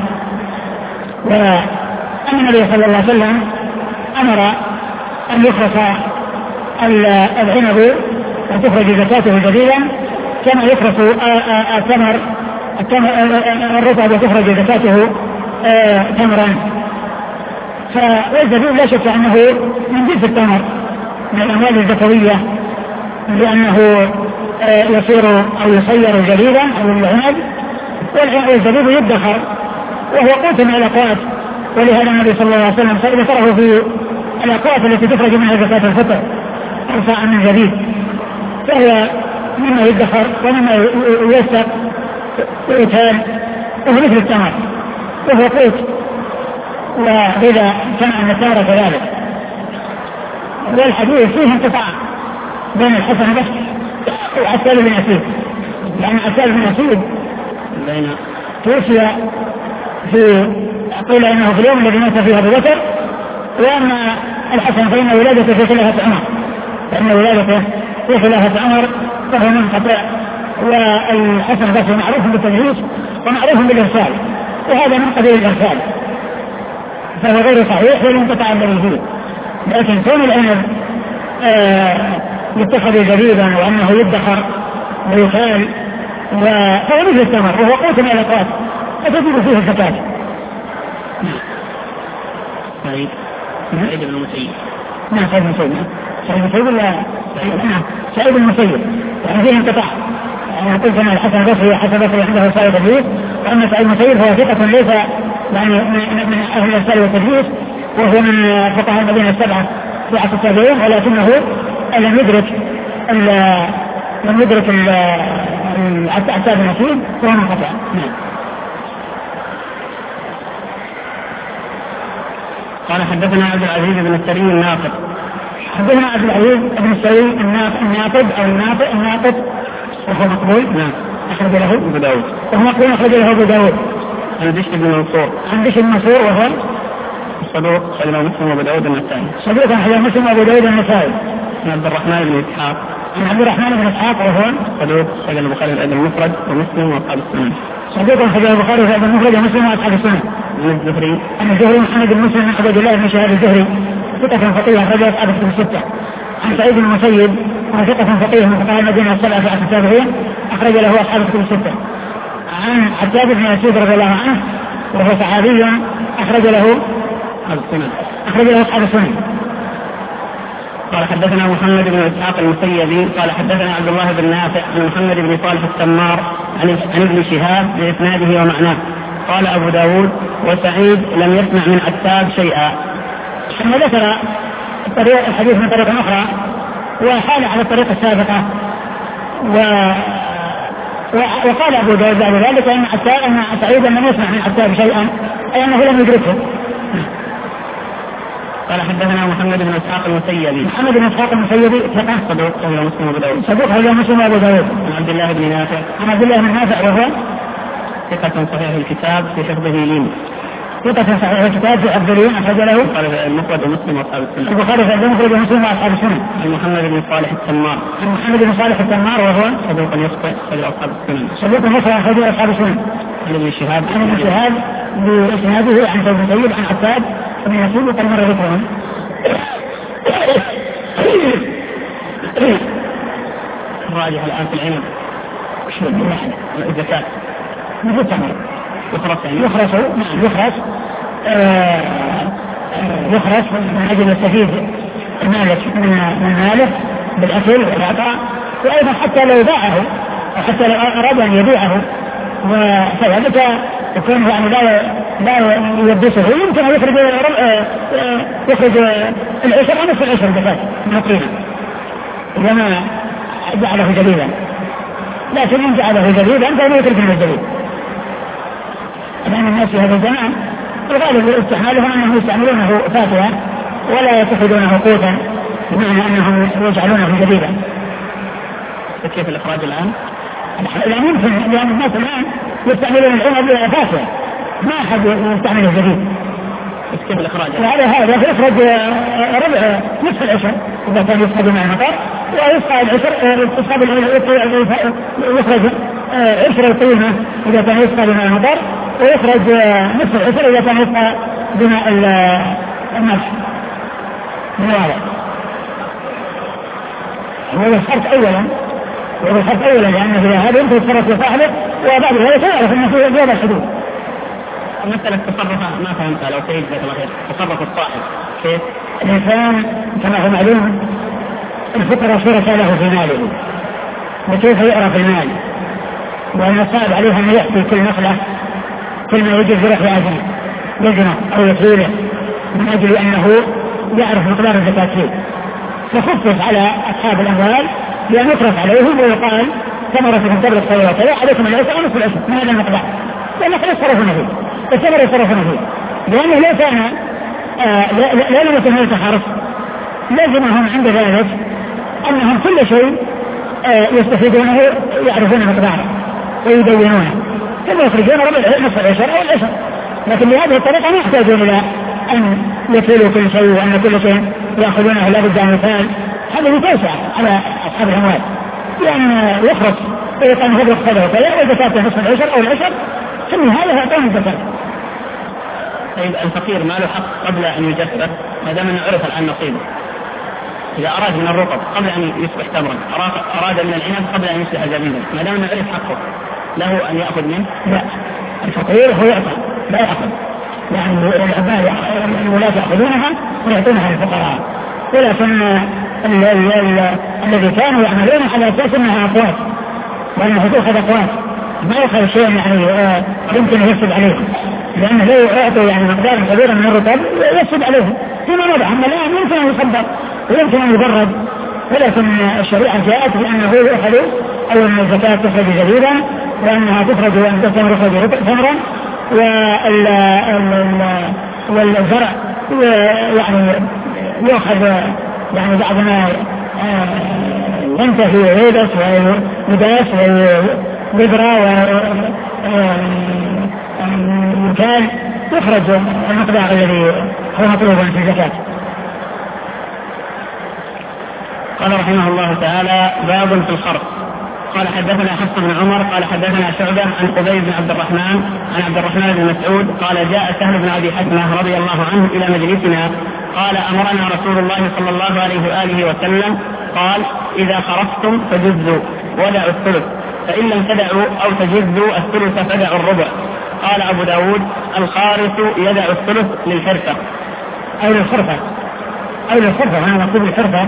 وأن النبي صلى الله عليه وسلم أمر أن يخرص العنب وتخرج زكاته جديدا كما يخرص التمر الرطب وتخرج زكاته تمرا. والزبيب لا شك أنه من جنس التمر من الأموال الزكوية لأنه يصير أو يصير جديدا أو العنب، والزبيب يدخر وهو قوت من الأقوات، ولهذا النبي صلى الله عليه وسلم ذكره في الأقوات التي تخرج منها زكاة الفطر أرفع من زبيب، فهو مما يدخر ومما يوثق ويتهال وهو مثل التمر وهو قوت. وإذا كان أن التمر كذلك. والحديث فيه انقطاع بين الحسن بس وعتاب بن أسيد، يعني عتاب بن أسيد توفي في قيل انه في اليوم الذي مات فيه ابو بكر، واما الحسن فان ولادته في خلافه عمر، فان ولادته في خلافه عمر فهو منقطع. والحسن البصري معروف بالتدليس ومعروف بالارسال، وهذا من قبيل الارسال فهو غير صحيح والانقطاع الذي فيه. لكن كون العنب يتخذ جديدا وانه يدخر ويقال فهو مثل التمر وهو قوت من الاقوات فتجب فيه الزكاة. سعيد بن المسيب. نعم سعيد بن المسيب. سعيد بن المسيب ولا نعم سعيد بن المسيب يعني فيه انقطاع. أنا قلت أن الحسن البصري عنده سعيد التدليس، وأما سعيد بن المسيب هو ثقة ليس يعني من أهل الإرسال والتدليس، وهو من فقهاء المدينة السبعة في عصر التابعين، ولكنه لم يدرك عتاب بن أسيد وهو منقطع. نعم. قال حدثنا عبد العزيز بن السري الناقد. حدثنا عبد العزيز بن السري الناقد او الناقد وهو مقبول. نعم. أخرج له أبو داود. وهو مقبول أخرج له أبو داود. عن بشر بن منصور. عن بشر بن منصور وهو صدوق خرج له مسلم وأبو داود النسائي. صدوق خرج له مسلم وأبو داود النسائي. عبد الرحمن بن إسحاق. عن عبد الرحمن بن إسحاق وهو صدوق أخرج البخاري في المفرد ومسلم وأصحاب السنن. صدوق أخرج البخاري في المفرد ومسلم وأصحاب السنن. عن الزهري محمد بن مسلم بن عبد الله بن شهاب الزهري ثقة فقيه أخرج أصحاب الستة. عن سعيد بن المسيب ثقة فقيه من فقهاء المدينة السبعة في عصر التابعية أخرج له أصحاب الستة. عن عتاب بن يزيد رضي الله عنه وهو صحابي أخرج له أصحاب السنن. قال حدثنا محمد بن إسحاق المسيبي قال حدثنا عبد الله بن نافع عن محمد بن صالح التمار عن ابن شهاب بإسناده ومعناه. قال أبو داود وسعيد لم يسمع من عتاب شيئا. ثم ذكر الحديث من طريقة أخرى وحال على الطريقة السابقة وقال أبو داود بعد ذلك أن سعيد لم يسمع من عتاب شيئا أي أنه لم يدركه. قال حدثنا محمد بن إسحاق المسيبي. محمد بن إسحاق المسيبي ثقة صدوق أخرج مسلم وأبو داود. صدوق أخرج مسلم وأبو داود. عن عبد الله بن نافع. عن عبد الله بن نافع وهو ثقة صحيح الكتاب في حفظه لين. ثقة صحيح الكتاب في حفظه لين أخرج له المفرد ومسلم وأصحاب السنن. البخاري في المفرد ومسلم وأصحاب السنن. عن محمد بن صالح التمار. عن محمد بن صالح التمار وهو صدوق يخطئ أخرج أصحاب السنن. صدوق يخطئ أخرج أصحاب السنن. عن ابن شهاب. عن ابن شهاب بإسناده عن سيد المسيب عن عتاب بن يزيد وقد مر ذكرهم. الراجح الآن في العلم الزكاة مثل التمر يخرس من أجل يستفيد المالك من ماله بالأكل والعطاء. وأيضا حتى لو باعه أو حتى لو أراد أن يبيعه فذلك يكون يعني لا يلبسه يمكن أن يخرج العشر أو نصف العشر زكاة من القيمة إذا ما جعله جديدا. لكن إن جعله جديدا فهو يترك من الجديد. لأن الناس في هذا الزمان الغالب استعمالهم أنهم يستعملونه فاتحا ولا يتخذونه قوتا بمعنى أنهم يجعلونه جديدا. كيف الإخراج الآن؟ الآن يمكن لأن الناس الآن يستعملون العنب فاتحا ما أحد يستعمله جديد. كيف الإخراج؟ هذا يخرج ربع نصف العشر إذا كان يسقى بماء المطر ويسقى العشر يخرج عشر القيمة إذا كان يسقى بماء المطر ويخرج نصف العشر إذا كان يسقى بماء الملح. هذا الشرط أولا لأنه هذا يمكن يتصرف في صاحبه وبعد ذلك يعرف أنه في جواب الحدود. مثلا التصرف ما فهمت لو سيد ذات الخير تصرف الصاحب كيف؟ الإنسان كما هو معلوم الفطرة شركة له في ماله وكيف يعرف المال وأن الصعب عليه أن يأتي كل نخلة كل ما يجب يروح يجنه أو يطيله من أجل أنه يعرف مقدار الزكاة فيه. فخفف على أصحاب الأموال بأن يصرف عليهم ويقال ثمرة قبل الصلاة عليكم العشر أو نصف العشر ما هذا المقدار لأنه يصرفون فيه الثمر يصرفون فيه لأنه لو كان لا لم هذا التحرص لازمهم عند ذلك أنهم كل شيء يستفيدونه يعرفون مقداره ويدونونه ثم يخرجون ربع نصف العشر أو العشر. لكن بهذه الطريقة ما يحتاجون إلى أن يكيلوا كل شيء وأن كل شيء يأخذونه لا بد أن يفعل. هذا يتوسع على أصحاب الأموال لأن يخرج ويقام هذا الصدقة وكذا وزكاة نصف العشر أو العشر ثم هذا يعطون الزكاة. طيب الفقير ما له حق قبل أن يجفف ما دام أنه عرف الآن نصيبه إذا أراد من الرطب قبل أن يصبح تمرا أراد من العنب قبل أن يصبح زبيبا ما دام أنه عرف حقه له أن يأخذ منه؟ لا الفقير هو يعطى لا يأخذ يعني العباد الولاة يأخذونها ويعطونها للفقراء ولكن الذي كانوا يعملون على أساس أنها أقوات وأنها تأخذ أقوات ما يأخذ شيء يعني يمكن يسد عليهم لأنه لو يعطوا يعني مقدار كبير من الرطب يسد عليهم فيما نضع أما الآن يمكن أن يصدر ويمكن أن يبرد ولكن الشريعة جاءت بأنه يأخذ أو أن الزكاة تخرج جديدا وأنها تخرج وأن التمر يخرج ثمرا والزرع يعني يأخذ يعني بعد ما ينتهي ويدس ويداس ويبرى ويكال يخرج المقدار الذي هو مطلوب في الزكاة. قال رحمه الله تعالى: باب في الخرق. قال حدثنا حفص بن عمر قال حدثنا شعبة عن قبيب بن عبد الرحمن عن عبد الرحمن بن مسعود قال: جاء سهل بن أبي حتمة رضي الله عنه إلى مجلسنا قال: أمرنا رسول الله صلى الله عليه وآله وسلم قال: إذا خرجتم فجزوا ودعوا الثلث، فإن لم تدعوا أو تجزوا الثلث فدعوا الربع. قال أبو داود: الخارث يدع الثلث للحرفة أو للخرفة هذا مكتوب الحرفة،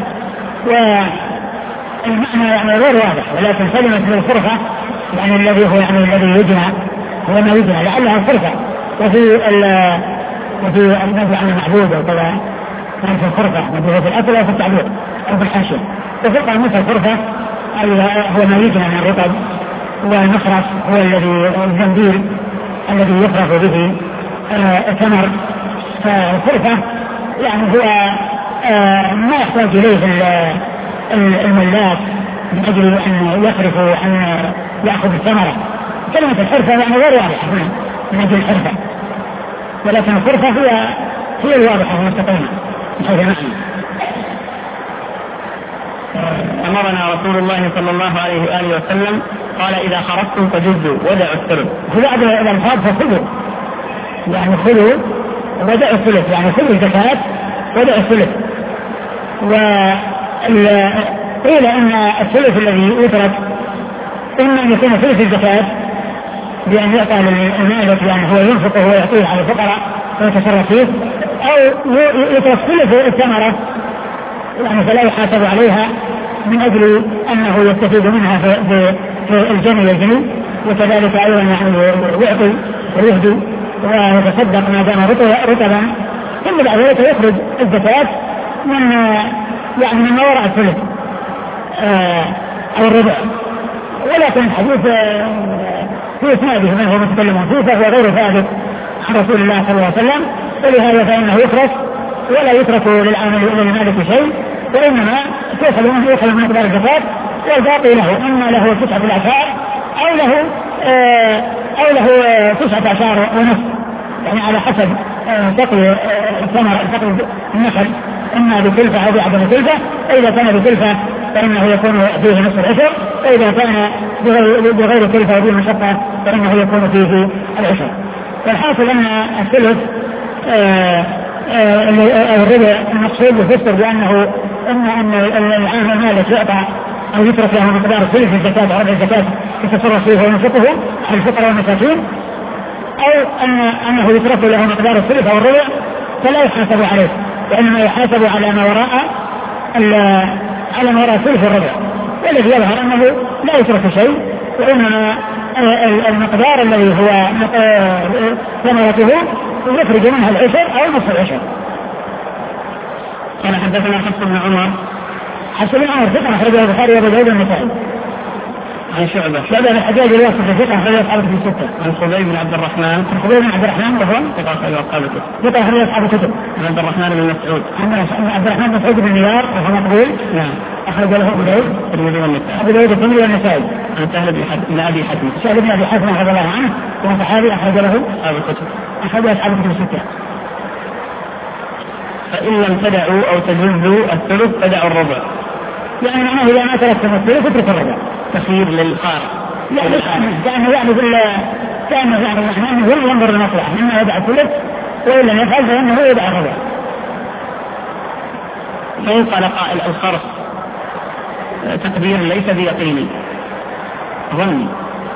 والمعنى يعني غير واضح، ولكن كلمة للخرفة يعني الذي هو يعني الذي يجنى هو ما يجنى لعلها الخرفة. وفي النبي عن المعبود وكذا كانت الخرفة موجودة في الأكل أو في التعبير أو في الحاشية. وفي القاموس الخرفة هو ما يجنى من الرطب، والمخرف هو الزنبيل الذي يخرف به التمر. فالخرفة يعني هو ما يحتاج إليه الملاك من أجل أن يخرف وأن يأخذ الثمرة. كلمة الحرفة يعني غير واضحة هنا من أجل الحرفة، ولكن الخرفة هي الواضحة والمستقيمة من حيث المعنى. أمرنا رسول الله صلى الله عليه وآله وسلم قال: إذا خرجتم فجزوا ودعوا الثلث. بعد الألفاظ فخذوا يعني خذوا ودعوا الثلث، يعني خذوا الزكاة ودعوا الثلث. وقيل أن الثلث الذي يترك إما أن يكون ثلث الزكاة بأن يعطى للمالك يعني هو ينفقه ويعطيه على الفقراء ويتصرف فيه، أو يترك ثلث الثمرة يعني فلا يحاسب عليها من أجل أنه يستفيد منها في الجني والجني، وكذلك أيضا يعني يعطي ويهدي ويتصدق ما دام رطبا، ثم بعد ذلك يخرج الزكاة من وراء الثلث أو الربع. ولكن الحديث في إسناده من هو متكلم فيه فهو غير ثابت عن رسول الله صلى الله عليه وسلم، ولهذا فإنه يخرج ولا يترك للعامل ولا للمالك شيء، وإنما يؤخذ من مقدار الزكاة والباقي له، إما له 9 الأعشار أو له 19 ونصف، يعني على حسب سقي الثمر سقي النخل، إما بكلفة أو بعدم كلفة. فإذا كان بكلفة فإنه يكون فيه نصف العشر، وإذا كان بغير كلفة وبه مشقة فإنه يكون فيه العشر. والحاصل أن الثلث الربع المقصود يفسر بأنه أن العام المالك يعطى أو يترك له مقدار ثلث الزكاة وربع الزكاة يتصرف فيه وينفقه على الفقراء والمساكين، أو أنه يترك له مقدار الثلث أو الربع فلا يحاسب عليه، وإنما يحاسب على ما وراء ثلث الربع. والذي يظهر أنه لا يترك شيء، وإنما المقدار الذي هو ثمرته يخرج منها العشر أو نصف العشر. قال حدثنا حفص بن عمر ثقة أخرجه البخاري وأبو داود والنسائي. عن شعبة بن الحجاج الواسطي ثقة أخرجه أصحاب الكتب الستة. عن خبيب بن عبد الرحمن وهو ثقة أخرجه أصحاب الكتب. عن عبد الرحمن بن مسعود عبد الرحمن بن مسعود بن نيار وهو مقبول. نعم. أخرج له أبو داود الترمذي والنسائي. عن سهل بن أبي حتمة رضي الله عنه وهو صحابي أخرج له أصحاب الكتب الستة. فإن لم تدعوا أو تجزوا الثلث فدعوا الربع، يعني معناه إذا ما تركتم الثلث اترك الربع، تخيير للخارج، كأنه ينظر للمصلحة، إما يدع الثلث وإن لم يفعل فإنه يدع الربع. فإن قال قائل الخرص تقدير ليس بيقيني ظني،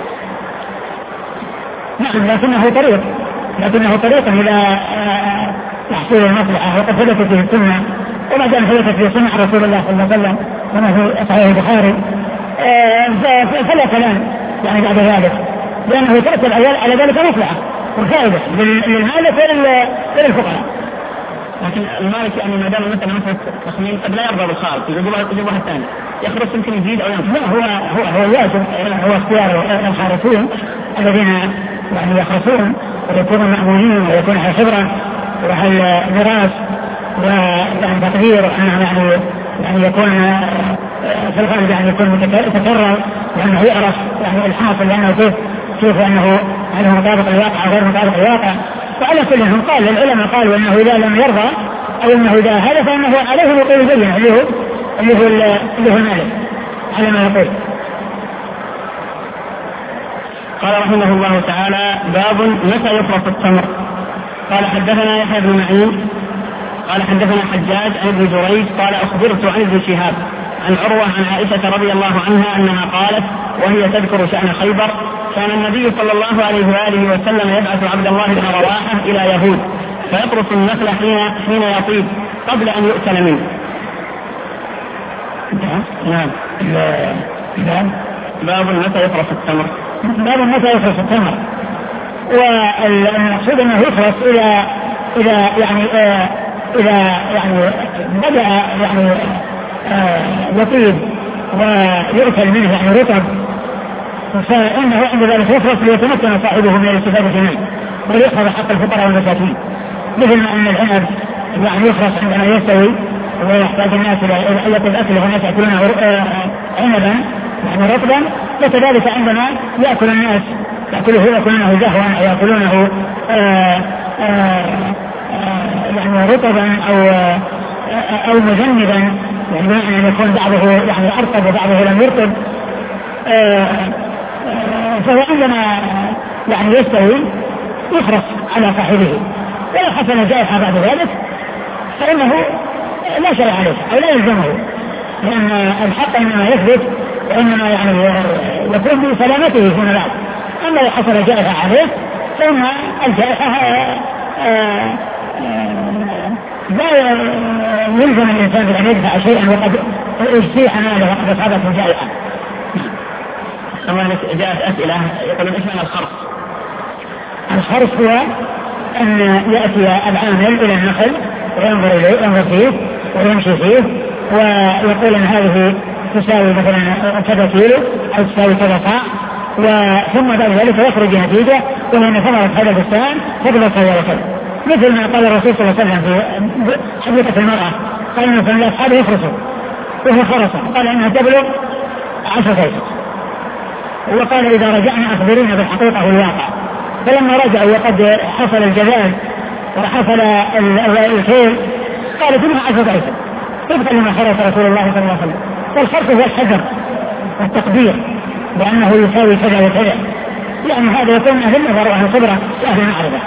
نعم، لكنه طريق إلى تحصيل المصلحة، وقد ثبتت في السنة، وما دام ثبتت في سنة رسول الله صلى الله عليه وسلم كما في صحيح البخاري فلا كلام يعني بعد ذلك، لأنه يترتب على ذلك مصلحة وفائدة للمالك وللفقراء. لكن المالك يعني ما دام مثلا تخمين قد لا يرضى بالخارج يجيبها الثاني يخرج يمكن يزيد أو ينقص. لا، هو واجب، هو اختيار الخارجين الذين يعني يخرجون ويكونوا مأمونين ويكون على خبرة وعلى ميراث وعن تقدير يعني يكون في الغالب يعني يكون متكرر، وأنه يعرف يعني الحاصل لأنه كيف أنه هل هو مطابق الواقع أو غير مطابق الواقع. وعلى كلهم العلماء قالوا أنه إذا لم يرضى أو أنه إذا هذا فإنه عليه نقول يبين عليه اللي هو المالك على ما يقول. قال رحمه الله تعالى: باب متى يفرط التمر. قال حدثنا يحيى بن معين قال حدثنا حجاج عن ابن جريج قال أخبرت عن ابن شهاب عن عروة عن عائشة رضي الله عنها أنها قالت وهي تذكر شأن خيبر: كان النبي صلى الله عليه وآله وسلم يبعث عبد الله بن رواحة إلى يهود فيقرص النخل حين يطيب قبل أن يؤكل منه. نعم. باب متى يفرط التمر. باب متى يفرط التمر، والمقصود أنه يفرط إذا يعني بدأ يعني يطيب ويؤكل منه يعني رطب، فإنه عند ذلك يفرط ليتمكن صاحبه من الاستفادة منه وليحفظ حق الفقراء والمساكين، مثل ما أن العنب يعني يفرط عندما يستوي ويحتاج الناس إلى الأكل والناس يأكلونه عنبا يعني رطبا، وكذلك عندما يأكل الناس يأكلونه زهوا أو يأكلونه يعني رطبا أو مجنبا، يعني أن يكون بعضه يعني أرطب وبعضه لم يرطب، فهو عندما يعني يستوي يخرص على صاحبه، ولو حصل جائحة بعد ذلك فإنه لا شيء عليه أو لا يلزمه، لأن الحق إنما يثبت وإنما يعني يكون بسلامته فيما بعد. أما لو حصل جائحة عليه فإن الجائحة لا يلزم الإنسان بأن يدفع شيئا وقد اجتيح ماله وقد أصابته جائحة. جاءت أسئلة يقولون إيش معنى الخرص؟ الخرص هو أن يأتي العامل إلى النخل وينظر إليه ينظر فيه ويمشي فيه ويقول أن هذه تساوي مثلا كذا كيلو أو تساوي كذا صاع، ثم بعد ذلك يخرج نتيجة وأن ثمرة هذا البستان تبلغ كذا وكذا، مثل ما قال الرسول صلى الله عليه وسلم في حديثة المرأة قال إن فلان أصحابه يخرصوا وهو خرصا، قال إنها تبلغ 10 أيسر، وقال إذا رجعنا أخبرنا بالحقيقة والواقع. فلما رجعوا وقد حصل الجزاء وحصل الخير قالت إنها 10 أيسر طبقا لما خرص رسول الله صلى الله عليه وسلم. فالخرص هو الحذر والتقدير بأنه يساوي كذا وكذا، يعني هذا يكون أهل النظر وأهل الخبرة وأهل المعرفة.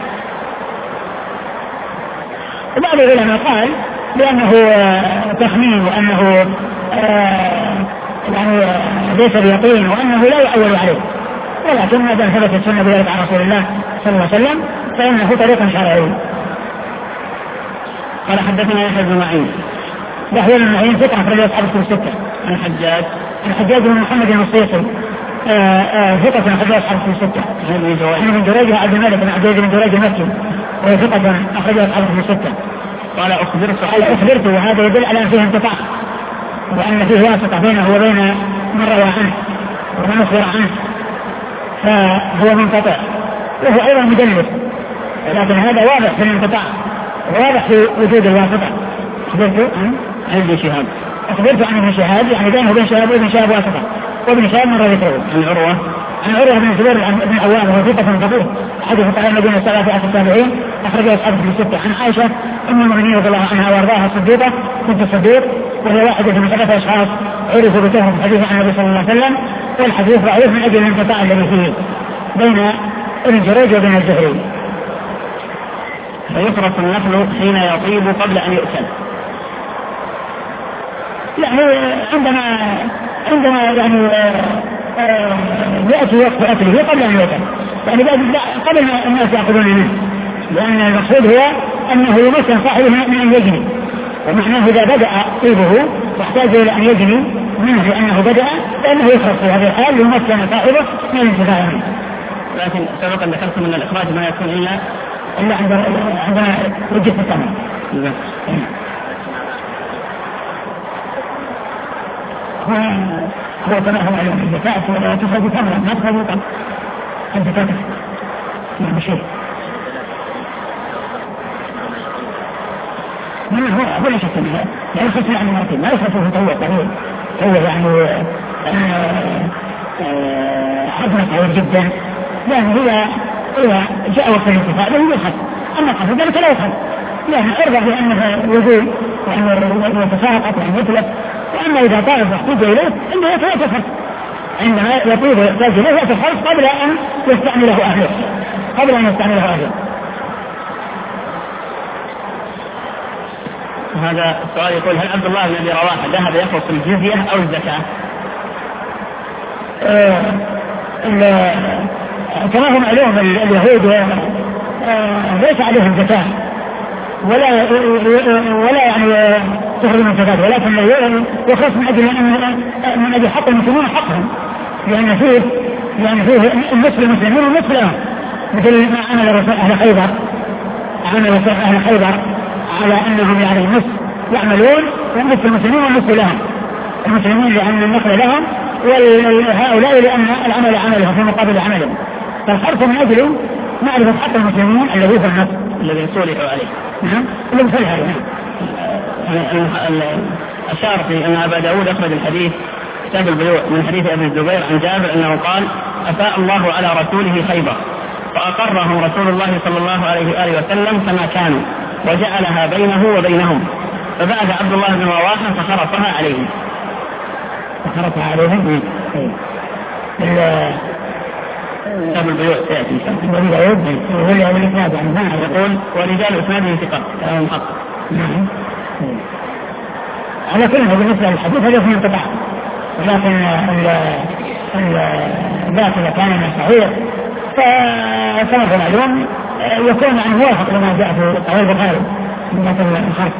وبعض العلماء قال بأنه تخمين وأنه يعني ليس بيقين وأنه لا يعول عليه، ولكن ما دام ثبت السنة بذلك عن رسول الله صلى الله عليه وسلم فإنه طريق شرعي. قال حدثنا يحيى بن معين. يحيى بن معين ثقة أخرج أصحاب الكتب الستة. عن الحجاج بن محمد المصيصي ثقة أخرج أصحاب الكتب الستة. عن ابن جريج عبد الملك بن عبد بن جريج المكي وهو ثقة أخرج أصحاب الكتب الستة. قال أخبرت وهذا يدل على أن فيه انقطاع وأن فيه واسطة بينه وبين من روى عنه ومن أخبر عنه، فهو منقطع وهو أيضا مدلس، لكن هذا واضح في الانقطاع واضح في وجود الواسطة. أخبرت عن ابن شهاب. أخبرت عن ابن شهاب يعني بينه وبين شهاب وابن شهاب واسطة، وابن شهاب مرة ذكره. عن عروة بن الزبير بن العوام وهو ثقة فقيه حديث فقهاء المدينة السبعة في عصر التابعين أخرجه أصحاب الكتب الستة. عن عائشة أم المؤمنين رضي الله عنها وأرضاها الصديقة بنت الصديق، وهي واحدة من 7 أشخاص عرفوا بكثرة الحديث عن النبي صلى الله عليه وسلم، والحديث ضعيف من أجل الانقطاع الذي فيه بين ابن جريج وبين الزهري. فيفرط النخل حين يطيب قبل أن يؤكل. يعني عندما يعني يأتي وقت أكله قبل أن يؤكل، يعني قبل ما الناس يأخذون منه، لأن المقصود هو أنه يمكن صاحبه من أن يجني، ومعناه إذا بدأ طيبه واحتاج إلى أن يجني منه لأنه بدأ فإنه يخرج في هذه الحال ليمكن صاحبه من الانتفاع منه. لكن سبقا ذكرت من الإخراج ما يكون إلا عندما وجدت الثمن. هو كما هو علم الزكاة ولا تخرج ثمرا ما تخرج طبعا الزكاة ما بشيء. هو لا شك منها لا يخص يعني ما يخص هو يعني حرف قوي جدا، لأن هو جاء وقت الانتفاع له يخص، أما قصد ذلك لا يخص، يعني أرضى بأنها وجود وأنه يتساقط وأنه يتلف. وأما إذا طالب يحتاج إليه إنه يتفرق عندما يطيب ويحتاج إليه يتفرق قبل أن يستعمله أهله هذا السؤال يقول: هل عبد الله بن أبي رواحة ذهب يخلص الجزية أو الزكاة؟ كما هو معلوم اليهود ليس عليهم زكاة ولا يعني تخرج من زكاة، ولكن يخلص من أجل حق المسلمين حقهم، لأن فيه المسلمين والنصف لهم، مثل ما عمل الرسول أهل خيبر على أنهم يعني النصف يعملون والنصف المسلمين والنصف لهم، المسلمين لأن النقل لهم وهؤلاء لأن العمل عملهم في مقابل عملهم، فالحرص من أجل معرفة حق المسلمين الذي هو النصف الذي صلحوا عليه. نعم الذي صلحوا عليه. أشار في أن أبا داود أخرج الحديث كتاب البيوع من حديث أبي الزبير عن جابر أنه قال: أفاء الله على رسوله خيبر فأقرهم رسول الله صلى الله عليه وآله وسلم كما كانوا وجعلها بينه وبينهم، فبعد عبد الله بن رواحة فخرفها عليهم. كتاب البيوع سيأتي يقول: ورجال إسناده ثقة محقق. على كل هذا بالنسبة للحديث هذا في انقطاع، ولكن ذات إذا كان صحيح فكما هو معلوم يكون عن موافق لما جاء في صحيح البخاري من الخلق.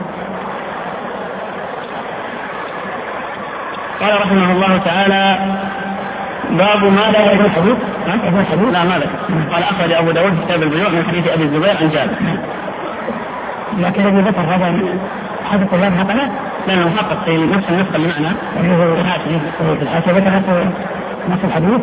قال رحمه الله تعالى: باب ما لا يجوز الحديث. لا ما ذكر. قال: أخرج أبو داود كتاب البيوع من حديث أبي الزبير عن جابر. لكن الذي ذكر هذا أحد الطلاب نقله لأنه محقق في نفس النسخة المعنى في الحاشية ذكر نفس الحديث.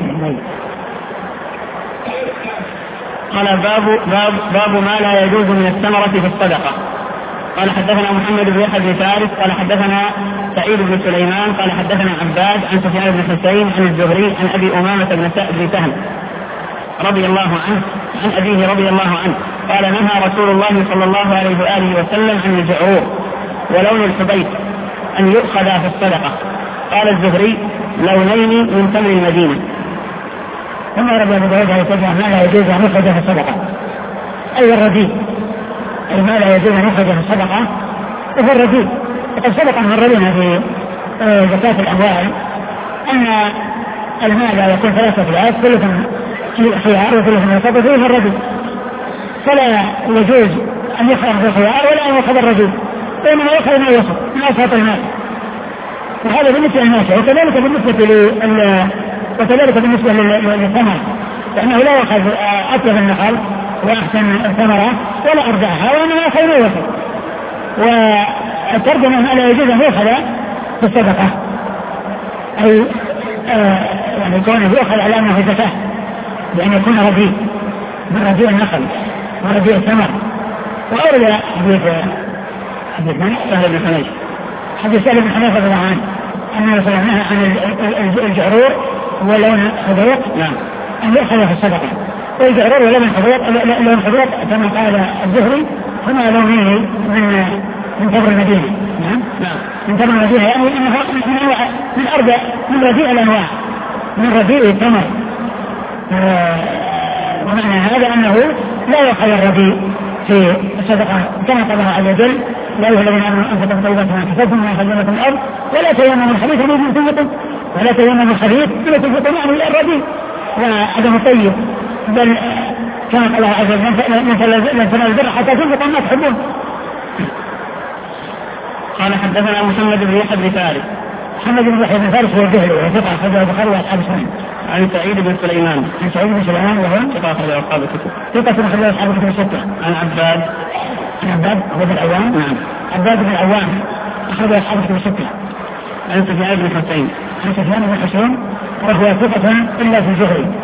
قال: باب ما لا يجوز من الثمرة في الصدقة. قال: حدثنا محمد بن يحيى بن فارس قال حدثنا سعيد بن سليمان قال حدثنا عباد عن سفيان بن حسين عن الزهري عن أبي أمامة بن سهل رضي الله عنه عن أبيه رضي الله عنه قال: نهى رسول الله صلى الله عليه وآله وسلم عن الجعرور ولون الحبيب أن يؤخذ في الصدقة. قال الزهري: لونين من تمر المدينة. ثم رب أبو داود يتبع ما لا يجوز أن يؤخذ في الصدقة، أي الرديء، أي ما لا يجوز أن يؤخذ في الصدقة وهو الرديء. وقد سبق أن مررنا في زكاة الأموال أن المال يكون 3 أثلاث، كلهم خيار وكلهم يصدق فيه الرديء، فلا يجوز أن يخرج بالخيار ولا أن يأخذ الرديء، وإنما يأخذ ما يصل من أسهط المال. وهذا بالنسبة للناس، وكذلك بالنسبة للثمر، فإنه لا يأخذ أطيب النخل وأحسن الثمرة ولا أرجعها، وإنما يأخذ ما يصل. والترجمة ما لا يجوز أن يأخذ في الصدقة، أي يعني كونه يأخذ على أنه زكاة، بأن يكون رديء من رديء النخل ورديء الثمر. وأورد حديث سهل بن حنيف رضي الله عنه أنه صلى الله عن الجعرور ولون حبيط أن يأخذ في الصدقة. والجعرور ولون حبيط كما قال الزهري هما لونين من تمر المدينة. من تمر المدينة، يعني أنه من أربع من رديء الأنواع، من رديء التمر. ومعنى هذا أنه لا يأخذ الرديء في الصدقة كما قالها عز وجل: لا أيها الذين آمنوا أنفقوا طيبات ما كسبتم من خزائن الأرض ولا تيمموا الخبيث منه تنفقون ولا تيمموا الخبيث منه تنفقون، يعني الرديء وعدم الطيب، بل كما قال الله عز وجل: لن تنالوا البر حتى تنفقوا ما تحبون. قال: حدثنا محمد بن يحيى بن فارس. محمد بن يحيى بن فارس هو الجهلي وثقة أخرج البخاري وأصحاب السنن. عن سعيد بن سليمان. وهو ثقة أخرج أصحاب الكتب. ثقة أخرج أصحاب الكتب الستة. عن عباد هو بن العوام. نعم. عباد بن العوام أخرج أصحاب الكتب الستة. عن سفيان بن حسين. وهو ثقة إلا في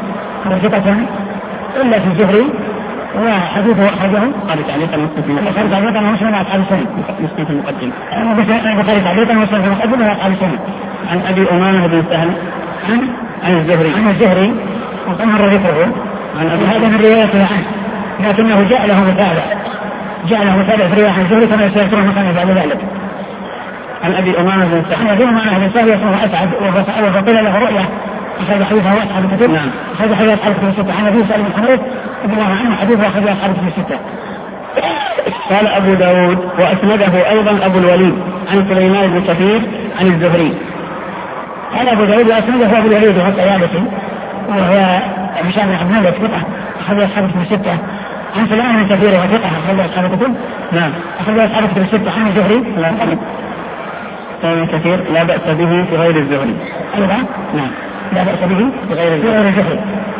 الزهري. وحديثه أخرجه قال تعليقا مسلم وأصحاب السنن. مسلم في المقدمة. البخاري تعليقا مسلم في المقدمة وأصحاب السنن. عن أبي أمامة بن سهل عن الزهري وقمر ذكره. عن أبي هذا من روايته عنه، لكنه جاء له متابع جعله متابع في رواية عن الزهري كما سيذكره مثلا بعد ذلك. عن أبي أمامة بن سهل. عن أبي أمامة بن سهل اسمه أسعد وقيل له رؤيا أخرج حديثه أصحاب الكتب. نعم. أخرج حديث أصحاب الكتب الستة. عن أبي سعيد بن حنيف رضي الله عنه حديثه أخرج أصحاب الكتب الستة. قال أبو داود وأسنده أيضا أبو الوليد عن سليمان بن كثير عن الزهري. قال أبو داود وأسنده أبو الوليد وهو الطيالسي وهو هشام بن عبد الملك ثقة أخرج أصحاب الكتب الستة. عن سليمان بن كثير وهو ثقة أخرج أصحاب الكتب. نعم. أخرج أصحاب الكتب الستة. عن الزهري. سليمان كثير لا بأس به في غير الزهري. أيضا. نعم. لا بأس به في غير الزهري.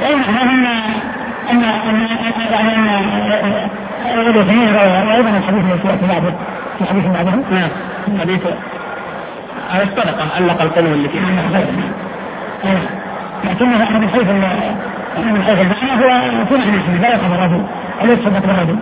وأيضا الحديث الذي يأتي بعده في حديث بعده. نعم. حديث على الصدقة علق القلم اللي فيه. لكنه من حيث المعنى هو في معنى لا يقبل الرجل أو يتصدق بالرجل.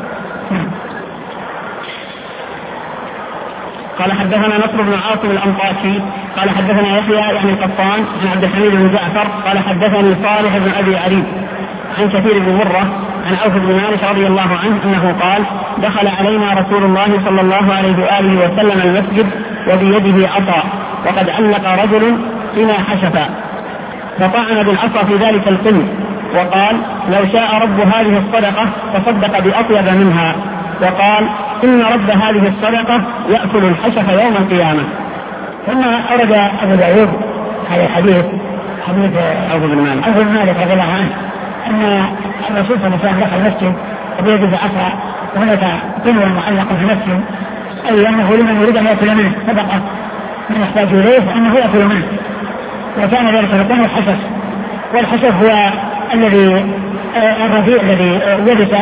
قال حدثنا نصر بن عاصم الأنطاكي قال حدثنا يحيى يعني القطان عن عبد الحميد بن جعفر قال حدثني صالح بن أبي عريب عن كثير بن مرة عن عوف بن مالك رضي الله عنه أنه قال دخل علينا رسول الله صلى الله عليه وآله وسلم المسجد وبيده عصا وقد علق رجل بنا حشفا فطعن بالعصا في ذلك القلم وقال لو شاء رب هذه الصدقة تصدق بأطيب منها وقال إن رب هذه الصدقة يأكل الحشف يوم القيامة. ثم أرد أبو داود هذا الحديث حديث عوف بن مالك رضي الله عنه أن الرسول صلى الله عليه وسلم دخل المسجد وبيده عصا وهناك قنوة معلق في المسجد أي أنه لمن يريد أن يأكل منه صدقة من يحتاج إليه فأنه يأكل منه. وكان ذلك القنوة الحشف والحشف هو الذي الرفيع الذي يبس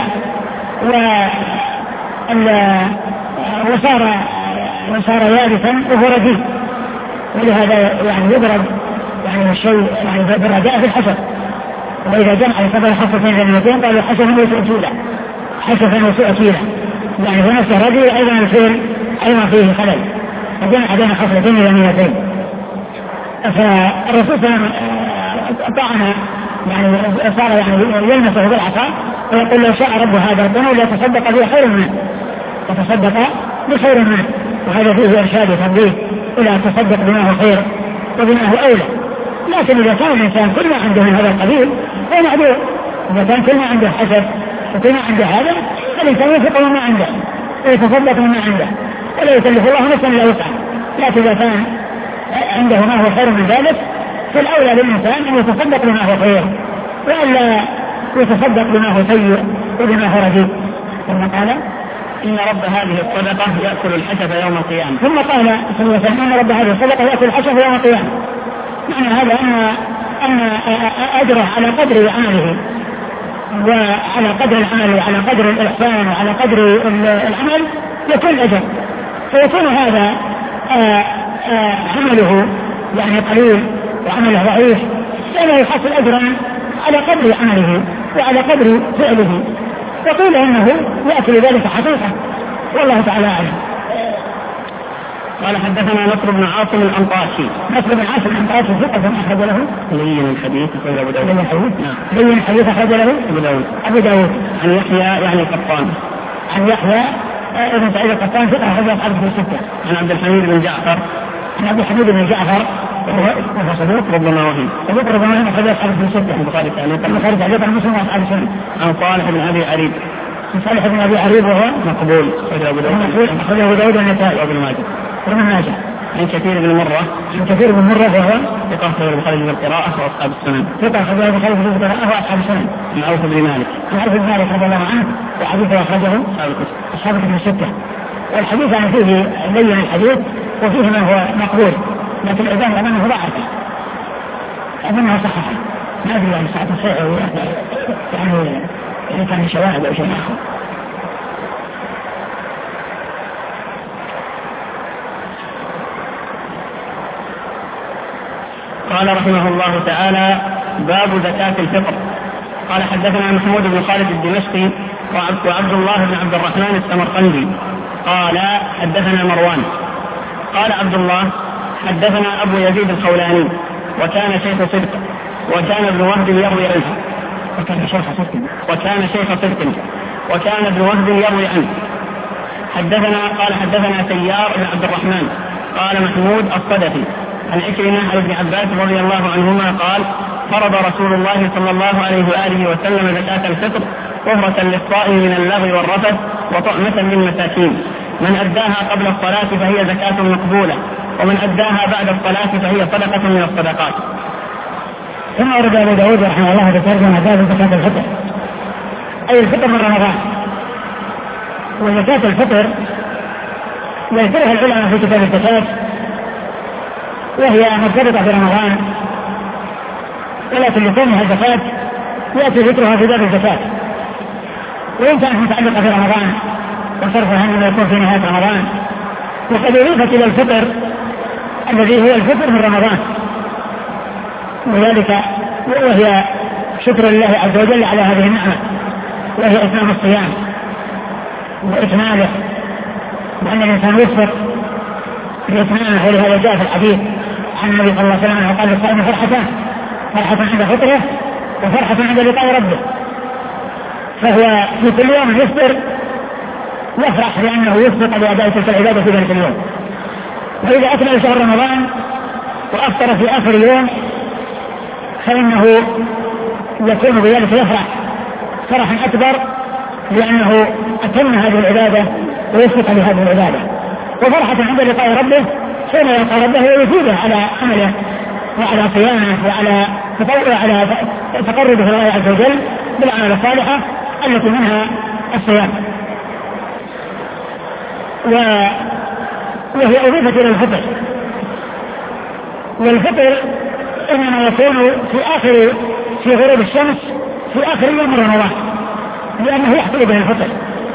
وصار يابسا وهو رديء ولهذا يعني يضرب يعني الشيء يعني بالرداء في الحشف. وإذا جمع يصبر حشفين ذنبتين قالوا حشفا وسوء أكيلا يعني هو نفسه رديء أيضا الفيل أيضا فيه خلل فجمع بين حشفتين ذنبتين. فالرسول صلى الله عليه وسلم طعن يعني صار يعني يلمسه بالعصا ويقول لو شاء رب هذا القنوة ليتصدق به خير منه وتصدق بخير منه. وهذا فيه إرشاد وتنبيه إلى التصدق بما هو خير وبما هو أولى. لكن إذا كان الإنسان كل ما عنده من هذا القبيل فهو معذور. إذا كان كل ما عنده حسد وكل ما عنده هذا فالإنسان ينفق مما عنده ويتصدق مما عنده ولا يكلف الله نفسا إلا وسعها. لكن إذا كان عنده ما هو خير من ذلك فالأولى للإنسان أن يتصدق بما هو خير وألا يتصدق بما هو سيء وبما هو رديء. ثم قال إن رب هذه الصدقة يأكل الحشف يوم القيامة. ثم قال صلى الله عليه وسلم إن رب هذه الصدقة يأكل الحشف يوم القيامة. معنى هذا أن أجره على قدر عمله وعلى قدر العمل وعلى قدر الإحسان وعلى قدر العمل يكون أجر. فيكون هذا عمله يعني قليل وعمله ضعيف لأنه يحصل أجرا على قدر عمله وعلى قدر فعله. وقيل إنه يأكل ذلك حقيقة والله تعالى أعلم. قال حدثنا نصر بن عاصم الأنطاكي. نصر بن عاصم الأنطاكي ثقة أخرج له لين الحديث أخرج أبو داود. لين الحديث أخرج له أبو داود. عن يحيى يعني القطان. عن يحيى ابن سعيد القطان ثقة أخرج أصحابه في الستة. عن عبد الحميد بن جعفر. عن عبد الحميد بن جعفر وهو صدوق ربما وهم. صدوق ربما وهم أخرج أصحابه في الستة. البخاري تعليقا مسلم وأصحاب السنة. عن صالح بن أبي عريب. صالح بن أبي عريب وهو مقبول أخرج أبو داود والنسائي وابن ماجه. وابن ماجه. عن كثير بن مرة. عن كثير بن مرة وهو ثقة أخرج البخاري في القراءة وأصحاب السنن. ثقة أخرج البخاري في القراءة وأصحاب السنن. عن عوف بن مالك. عن عوف بن مالك رضي الله عنه وحديثه أخرجه أصحاب الكتب الستة. والحديث عن فيه لين الحديث وفيه ما هو مقبول لكن الإمام أمامه ضعف أمامه صححه ما أدري عن ساعة الصحيح يعني كان شواهد أو شيء آخر. قال رحمه الله تعالى باب زكاة الفطر. قال حدثنا محمود بن خالد الدمشقي وعبد الله بن عبد الرحمن السمرقندي قال حدثنا مروان قال عبد الله حدثنا أبو يزيد الخولاني وكان شيخ صدق وكان ابن وهب يروي عنه وكان ابن وهب يروي عنه قال حدثنا سيار بن عبد الرحمن قال محمود الصدفي عن عكرمة عن ابن عباس رضي الله عنهما قال فرض رسول الله صلى الله عليه وآله وسلم زكاة الفطر طهرة للصائم من اللغو والرفث وطعمة للمساكين، من أداها قبل الصلاة فهي زكاة مقبولة، ومن أداها بعد الصلاة فهي صدقة من الصدقات. ثم ورد أبو داود رحمه الله بترجمة باب زكاة الفطر، أي الفطر من رمضان. وزكاة الفطر يذكرها العلماء في كتاب الزكاة، وهي مرتبطة برمضان، ولكن لكونها الزكاة يأتي ذكرها في باب الزكاة، وإن كانت متعلقة برمضان وصرفها أنه يكون في نهاية رمضان، وقد أضيفت إلى الفطر الذي هو الفطر من رمضان، وذلك وهي شكر الله عز وجل على هذه النعمة، وهي إتمام الصيام وإكماله، وأن الإنسان يصبر بإتمامه. ولهذا جاء في الحديث عن النبي صلى الله عليه وسلم قال للصائم فرحتان، فرحة عند فطره وفرحة عند لقاء ربه، فهو في كل يوم يصبر يفرح لأنه يسبق بأداء تلك العبادة في ذلك اليوم. وإذا أكمل شهر رمضان وأفطر في آخر يوم فإنه يكون بذلك يفرح فرحا أكبر، لأنه أتم هذه العبادة ويسبق بهذه العبادة. وفرحة عند لقاء ربه حين يلقى ربه ويزيده على عمله وعلى صيامه وعلى تقربه الله عز وجل بالأعمال الصالحة التي منها الصيام. وهي أضيفت إلى الفطر، والفطر إنما يكون في غروب الشمس في آخر يوم رمضان، لأنه يحصل به الفطر.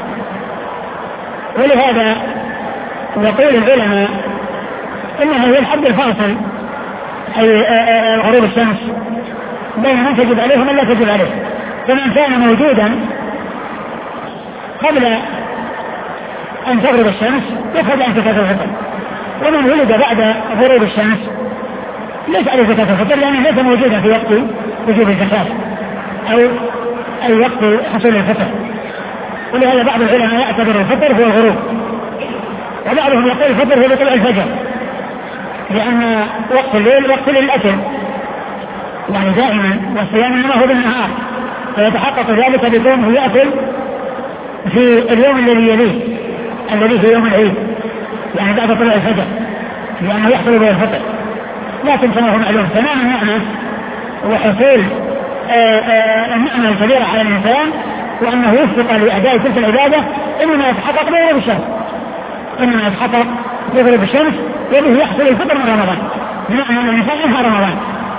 ولهذا يقول العلماء إنها هي الحد الفاصل، أي غروب الشمس، بين من تجب عليه ومن لا تجب عليه. فمن كان موجودا قبل أن تغرب الشمس يأخذ عن زكاة الفطر، ومن ولد بعد غروب الشمس ليس عليه زكاة الفطر، لأنه ليس موجودا في وقت وجوب الزكاة أو أي وقت حصول الفطر. ولهذا بعض العلماء يعتبر الفطر هو الغروب، وبعضهم يقول الفطر هو طلوع الفجر، لأن وقت الليل وقت للأكل يعني دائما، والصيام إنما هو بالنهار، فيتحقق ذلك بكونه يأكل في اليوم الذي يليه الذي في يوم العيد، يعني بعد طلوع الفجر، لأنه يحصل به الفطر. لكن كما هو معلوم تمام النعمة وحصول النعمة الكبيرة على الإنسان وأنه يسبق لأداء تلك العبادة إنما يتحقق بغروب الشمس، إنما يتحقق بغروب الشمس، وبه يحصل الفطر من رمضان، بمعنى أن الإنسان انهى رمضان.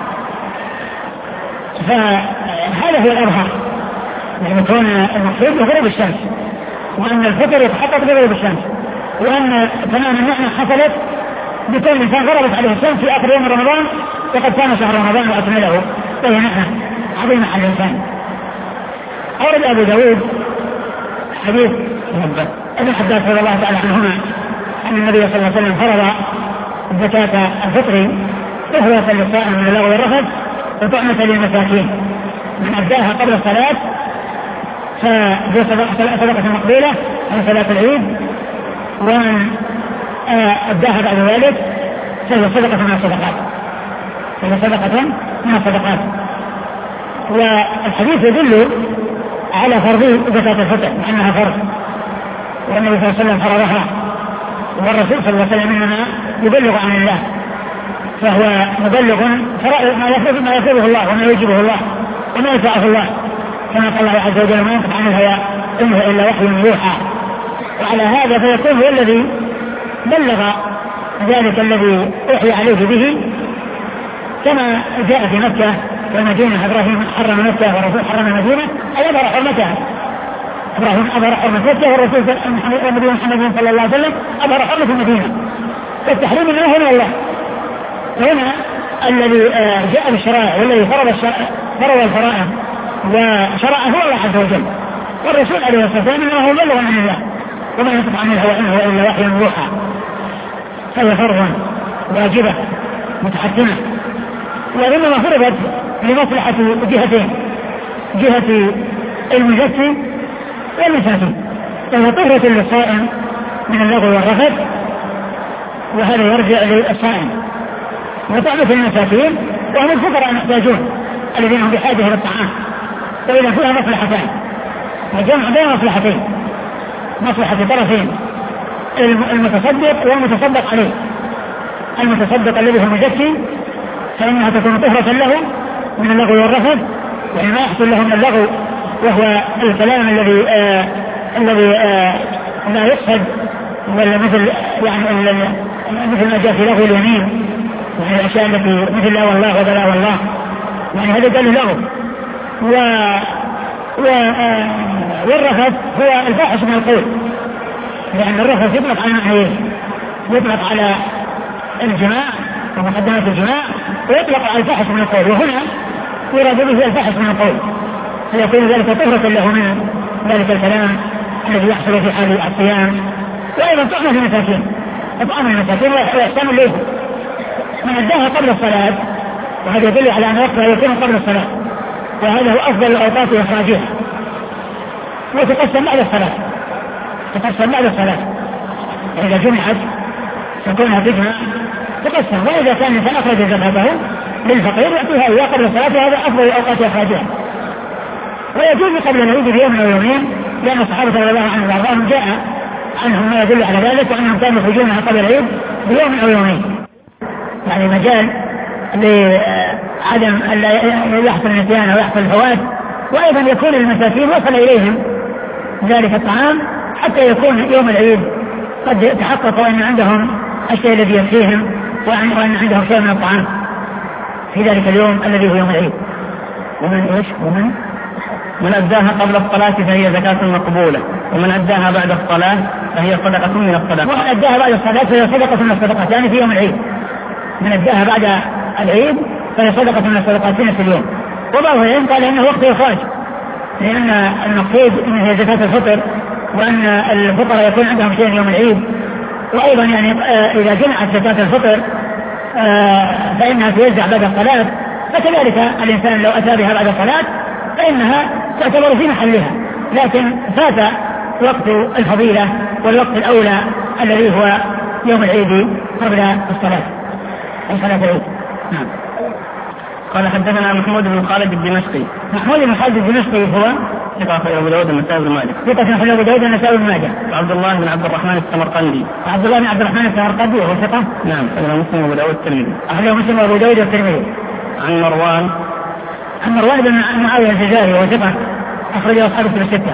فهذا هو الأظهر، يعني كون المقصود بغروب الشمس، وأن الفطر يتحقق بغروب الشمس، وأن تمام النعمة حصلت بكون الإنسان غربت عليه الشمس في آخر يوم رمضان وقد كان شهر رمضان وأكمله، وهي نعمة عظيمة على الإنسان. أورد أبو داود حديث ابن عباس رضي الله تعالى عنهما أن النبي صلى الله عليه وسلم فرض زكاة الفطر طهرة للصائم من اللغو والرفث وطعمة للمساكين، من أداها قبل الصلاة فهي صدقة مقبولة عن صلاة العيد، ومن أداها بعد ذلك فهي صدقة من الصدقات، فهي صدقة من الصدقات. والحديث يدل على فرض زكاة الفطر وأنها فرض، والنبي صلى الله عليه وسلم فرضها، والرسول صلى الله عليه وسلم إنما يبلغ عن الله، فهو مبلغ ما يفرضه الله وما يجبه الله وما يدفعه الله، كما قال الله عز وجل: ما ينطق عن الهوى إن هو إلا وحي يوحى. وعلى هذا فيكون هو الذي بلغ ذلك الذي أوحي عليه به، كما جاء في مكة والمدينة: إبراهيم حرم مكة والرسول حرم المدينة، أي أظهر حرمتها. إبراهيم أظهر حرمة مكة والرسول محمد صلى الله عليه وسلم أظهر حرمة المدينة، فالتحريم منه من الله. هنا الذي جاء بالشرائع والذي فرض الفرائض وشرعه هو الله عز وجل، والرسول عليه الصلاة والسلام إنه هو مبلغ عن الله وما ينطق عن الهوى إن هو إلا وحي يوحى، فهي فرض واجبة متحتمة، وإنما فرضت لمصلحة جهتين: جهة المزكي والمساكين، فهي طهرة للصائم من اللغو والرفث، وهذا يرجع للصائم. وطعمة المساكين وهم الفقراء المحتاجون الذين هم بحاجة إلى الطعام. فإذا فيها مصلحتان، الجمع بين مصلحتين، مصلحة طرفين، المتصدق والمتصدق عليه. المتصدق الذي هو المزكي فإنها تكون طهرة له من اللغو والرفث، يعني ما يحصل له من اللغو وهو الكلام الذي لا يقصد، ولا مثل ما جاء في لغو اليمين، يعني الأشياء التي مثل لا والله وبلا والله، يعني هذا قال لغو. والرفث هو الفاحش من القول، لأن الرفث يطلق على معنيين، يطلق على الجماع ومقدمات الجماع، ويطلق على الفاحش من القول، وهنا يراد به الفاحش من القول، فيكون ذلك طهرة له من ذلك الكلام الذي يحصل في حال الصيام. وأيضا طعمة المساكين، إطعام المساكين وإحسان إليه من أداها قبل الصلاة، وهذا يدل على أن وقتها يكون قبل الصلاة، وهذا هو أفضل الأوقات إخراجها. وتقسم بعد الصلاة، تقسم بعد الصلاة، إذا جمعت تكونها تجمع تقسم. وإذا كان الإنسان أخرج زكاته للفقير يعطيها إياه قبل الصلاة، وهذا أفضل الأوقات إخراجها. ويجوز قبل العيد بيوم أو يومين، لأن الصحابة رضي الله عنهم وأرضاهم جاء عنهم ما يدل على ذلك، وأنهم كانوا يخرجونها قبل العيد بيوم أو يومين، يعني مجال لعدم أن لا يحصل النسيان أو يحصل الفوات. وأيضا يكون المساكين وصل إليهم ذلك الطعام حتى يكون يوم العيد قد تحققوا أن عندهم الشيء الذي يكفيهم، وأن عندهم شيء من الطعام في ذلك اليوم الذي هو يوم العيد. من أداها قبل الصلاة فهي زكاة مقبولة، ومن أداها بعد الصلاة فهي صدقة من الصدقات. ومن أداها بعد الصلاة فهي صدقة من الصدقات، يعني في يوم العيد. من أداها بعد العيد فهي صدقة من الصدقات في اليوم. وبعض العلم قال إنه وقت إخراج، لأن المقصود إن هي زكاة الفطر، وأن الفقراء يكون عندهم شيء يوم العيد. وأيضا يعني إذا جمعت زكاة الفطر فإنها توزع بعد الصلاة، فكذلك الإنسان لو أتى بها بعد الصلاة فإنها تعتبر في محلها، لكن فات وقت الفضيلة والوقت الأولى الذي هو يوم العيد قبل الصلاة، صلاة العيد. نعم. قال حدثنا محمود بن خالد الدمشقي. محمود بن خالد الدمشقي هو ثقة أخرجه أبو داود والنسائي بن ماجه. ثقة أخرجه أبو داود والنسائي بن ماجه. عبد الله بن عبد الرحمن السمرقندي. عبد الله بن عبد الرحمن السمرقندي وهو ثقة. نعم. أخرجه مسلم وأبو داود والترمذي. أخرجه مسلم وأبو داود والترمذي. عن مروان بن معاوية الجزائري وهو ثقة أخرجه أصحاب الكتب الستة.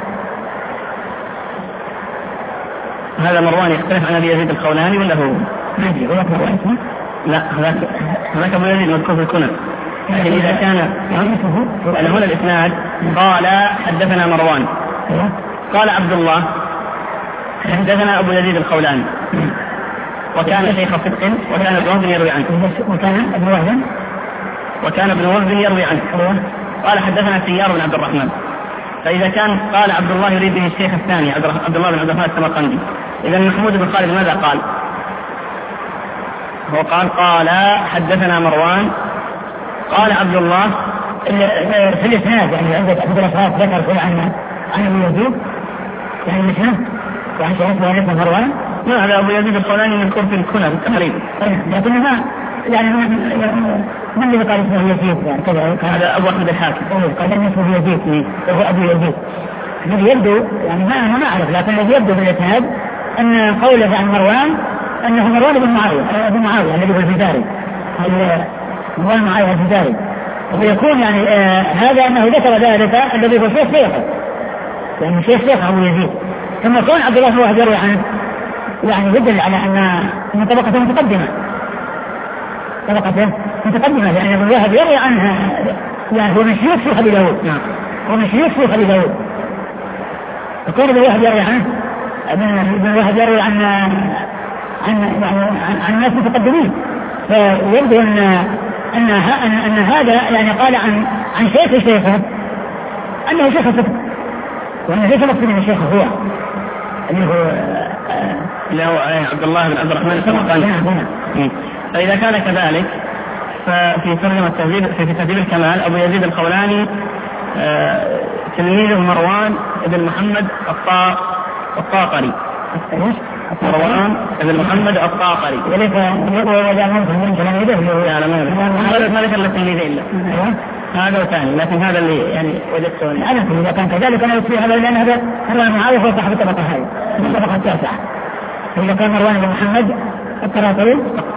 هذا مروان يختلف عن أبي يزيد الخولاني ولا هو؟ ما أدري هو مروان اسمه؟ لا هذاك أبو يزيد مذكور في الكنى. لكن إذا كان هنا الإسناد قال حدثنا مروان، قال عبد الله حدثنا أبو يزيد الخولاني، وكان شيخ صدق، وكان ابن وهب يروي عنه. وكان ابن وهب يروي عنه. قال حدثنا سيار بن عبد الرحمن. فإذا كان قال عبد الله يريد به الشيخ الثاني عبد الله بن عبد الرحمن السمرقندي، إذا محمود بن خالد ماذا قال؟ هو قال حدثنا مروان، قال عبد الله في الإسناد، يعني عندك عبد الأفراد ذكر عن أبو يزيد، يعني الإسناد وعن شيخ ابن مروان. لا هذا أبو يزيد الخولاني مذكور في الكنى بالتقريب، لكنها يعني من اللي قال اسمه يزيد يعني كذا؟ هذا أبو أحمد الحاكم. قال اسمه يزيد وهو أبو يزيد. الذي يبدو يعني ما أعرف، لكن الذي يبدو بالإسناد أن قوله عن مروان أنه مروان بن معاوية، أبو معاوية الذي هو الفزاري، مروان معاوية الفزاري. ويكون يعني هذا أنه ذكر ذلك الذي هو شيخ شيخه، يعني شيخ أبو يزيد. ثم كون عبد الله بن وهب يروي عنه يعني يدل على أن طبقته متقدمة، لأن ابن وهب يروي عنها، يعني هو من شيوخ شيخ أبي داود. هو من شيوخ شيخ أبي داود. فكون ابن وهب يروي عنه، ابن وهب يروي عن ناس متقدمين، فيبدو أن هذا يعني قال عن شيخه أنه شيخ صدق، وأنه ليس مقصود من شيخه هو اللي هو عبد الله بن عبد الرحمن السمرقندي. فإذا كان كذلك ففي ترجمة في تهذيب الكمال أبو يزيد الخولاني تلميذه مروان بن محمد الطاقري، مروان بن محمد الطاقري. وليس وجاء من تلاميذه ما ذكر التلميذ إلا هذا وثاني، لكن هذا اللي يعني وجدته. أنا إذا كان كذلك أنا أتبع هذا، لأن هذا مروان معاوية هو صاحب الطبقة هذه الطبقة التاسعة. إذا كان مروان بن محمد الطاقري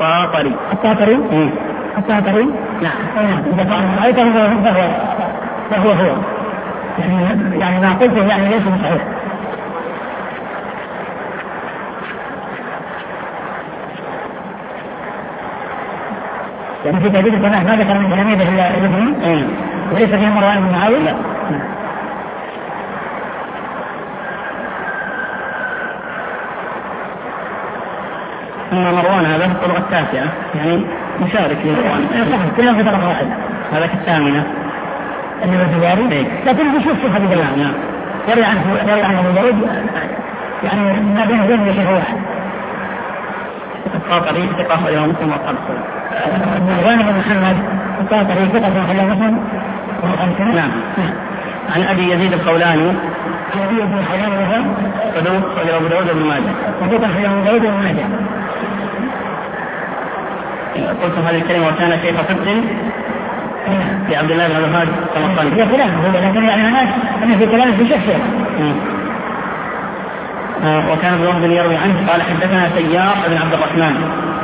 نعم. إذا كان رأيته فهو يعني ما قلته يعني ليس صحيح. يعني في تأكيد السماح ما ذكر من تلاميذه إلا ابنه وليس فيه مروان بن معاوية. لا. أما مروان هذا في الطبقة التاسعة يعني مشارك في مروان. صحيح كلهم في طبقة واحدة. هذا الثامنة اللي بالتجاري. لكن بشوف هذه الكلام. نعم. يروي عن أبو داود يعني ما بين وبين شيخ واحد. الطاقري ثقة الإمام مسلم وأصحاب مروان بن محمد الطاقري ثقة الإمام مسلم وخمسين. نعم. عن أبي يزيد الخولاني. أبي يزيد الخولاني وهو صدوق أخرجه أبو داود وابن ماجه. أبو داود وابن ماجه. قلت هذه الكلمة وكان شيخ فقه لعبد الله بن الوهاب السمرقندي. هي كلام هو، لكن يعني أنا في كلامه في شخص. وكان ابن وهب يروي عنه قال حدثنا سيار بن عبد الرحمن